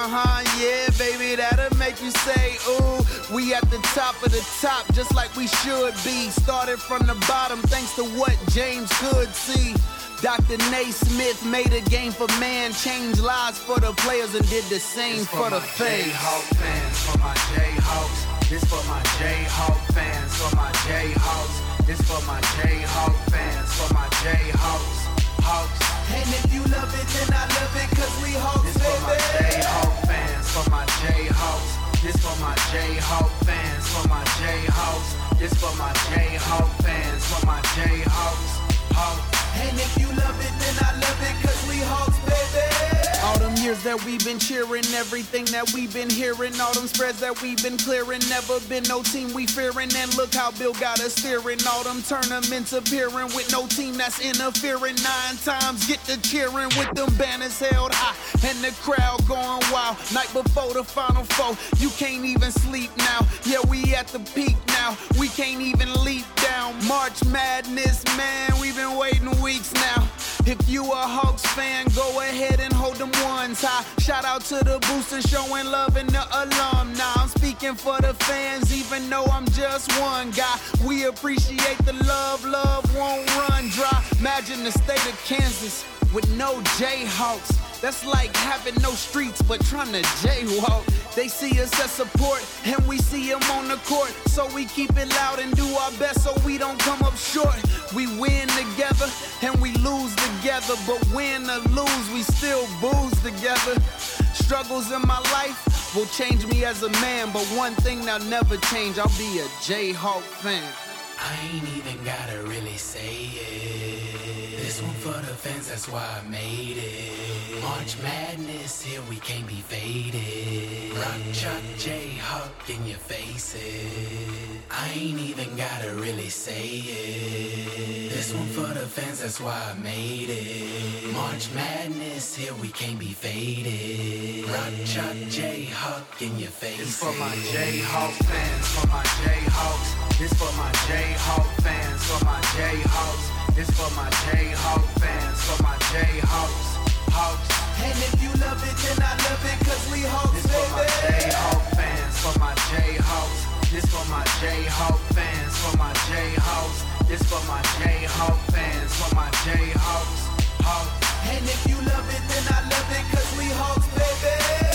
Yeah, baby, that'll make you say, ooh. We at the top of the top, just like we should be. Started from the bottom, thanks to what James could see. Dr. Naismith made a game for man, changed lives for the players and did the same for the fans. Jayhawk fans, for my Jayhawks. This for my Jayhawk fans, for my Jayhawks. This for my Jayhawk fans, for my Jayhawks. Hawks. And if you love it, then I love it, cause we Hawks, this baby. For my Jayhawk fans, for my Jayhawks. This for my Jayhawk fans, for my Jayhawks. This for my Jayhawk fans, for my Jayhawks. Hawks. And if you love it, then I love it, cause we Hawks, baby. All them years that we've been cheering, everything that we've been hearing, all them spreads that we've been clearing, never been no team we fearing, and look how Bill got us steering. All them tournaments appearing with no team that's interfering. 9 times get to cheering with them banners held high, and the crowd going wild. Night before the Final Four, you can't even sleep now. Yeah, we at the peak now, we can't even leap down. March Madness, man, we've been waiting weeks now. If you a Hawks fan, go ahead and hold them ones high. Shout out to the boosters showing love and the alumni. I'm speaking for the fans, even though I'm just one guy. We appreciate the love, love won't run dry. Imagine the state of Kansas with no Jayhawks. That's like having no streets but trying to jaywalk. They see us as support and we see them on the court. So we keep it loud and do our best so we don't come up short. We win together and we lose together. But win or lose, we still booze together. Struggles in my life will change me as a man. But one thing that'll never change, I'll be a Jayhawk fan. I ain't even gotta really say it. This one for the fans, that's why I made it. March Madness, here we can't be faded. Rock, chalk, Jayhawk in your faces. I ain't even gotta really say it. This one for the fans, that's why I made it. March Madness, here we can't be faded. Rock, chalk, Jayhawk in your faces. This for my Jayhawk fans, for my Jayhawks. This for my Jayhawk fans, for my Jayhawks. This for my Jayhawk fans, for my Jayhawks. Hawks. And if you love it, then I love it, cause we Hawks, this baby. For my Jayhawk fans, for my Jayhawks. This for my Jayhawk fans, for my Jayhawks. This for my Jayhawk fans, for my Jayhawks. Hawks. And if you love it, then I love it, cause we Hawks, baby.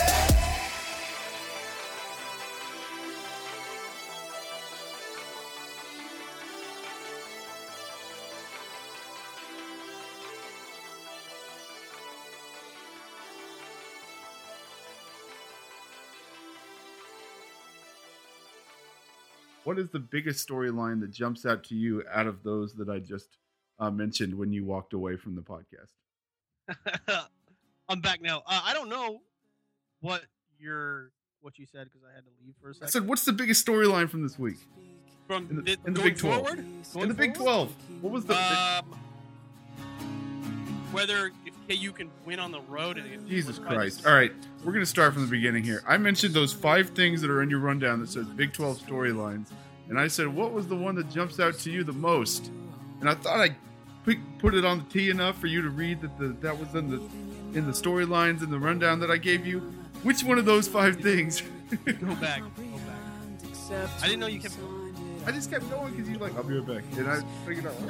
what is the biggest storyline that jumps out to you out of those that I just mentioned when you walked away from the podcast? I'm back now. I don't know what you said because I had to leave for a second. I said, what's the biggest storyline from this week? From In the going Big 12. forward? In Going the Big forward? 12. What was the... Whether if KU can win on the road and Jesus Christ. All right, we're going to start from the beginning here. I mentioned those 5 things that are in your rundown that says Big 12 storylines. And I said, what was the one that jumps out to you the most? And I thought I put it on the tee enough for you to read that was in the storylines in the rundown that I gave you. Which one of those 5 things? Go back. I didn't know you kept going. I just kept going because you're like, I'll be right back. And I figured out,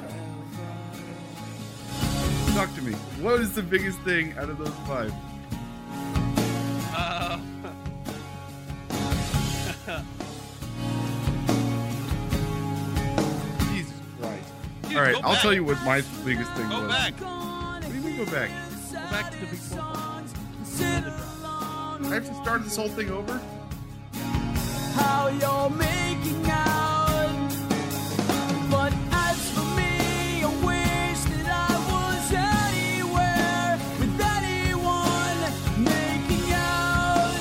talk to me. What is the biggest thing out of those 5? Jesus Christ. Dude, all right, go I'll back. tell you what my biggest thing Go was. back. What do you mean go back? Go back to the Big 12. I have to start this whole thing over? How you're making out. But as for me, I wish that I was anywhere with anyone making out.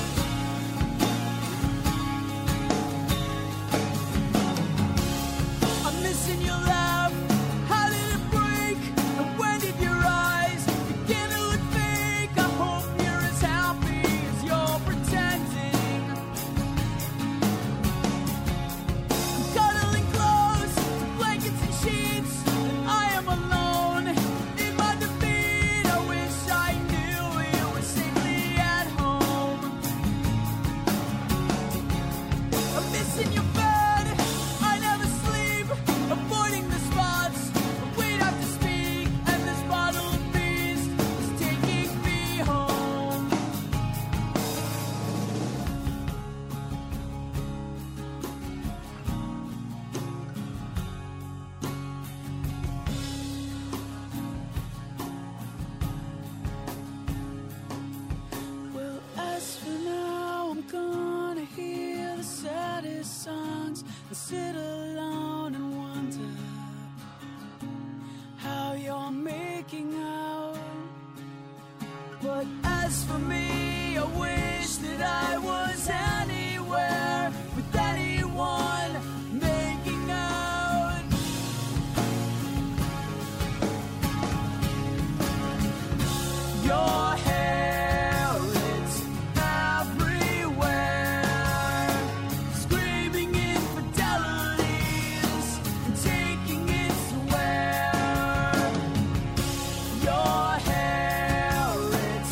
I'm missing your laugh. How did it break? And when did your eyes begin to look fake? I hope you're as happy as you're pretending. Cuddling close to blankets and sheets, and I am alone in my defeat. I wish I knew you were safely at home. I'm missing your bed. I never sleep, avoiding the spots. We'd have to speak, and this bottle of beast is taking me home. Well, as for now, I'm gonna hear the saddest songs and sit alone and wonder how you're making out. But as for me, I wish that I was anywhere with anyone making out. Your hair, it's everywhere, screaming infidelities and taking it to where. Your hair, it's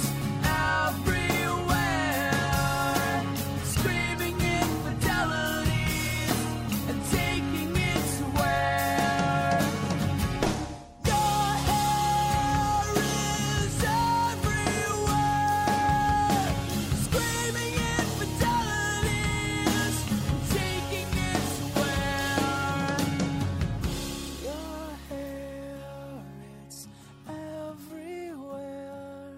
everywhere, screaming infidelities and taking it to where. Your hair is everywhere, screaming infidelities and taking it to where. Your hair, it's everywhere,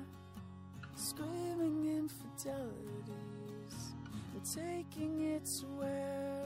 screaming infidelities and taking it to where.